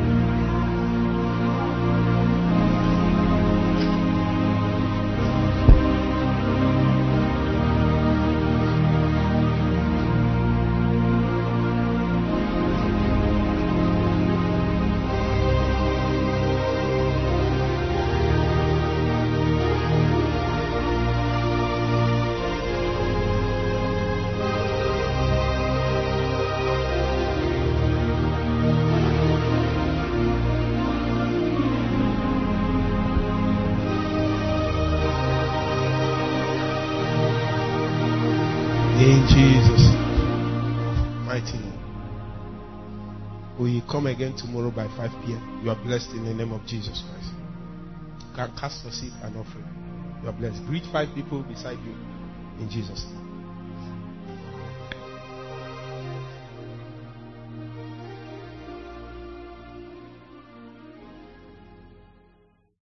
In Jesus' mighty name. We come again tomorrow by five p.m. You are blessed in the name of Jesus Christ. You can cast your seed and offering. You are blessed. Greet five people beside you in Jesus' name.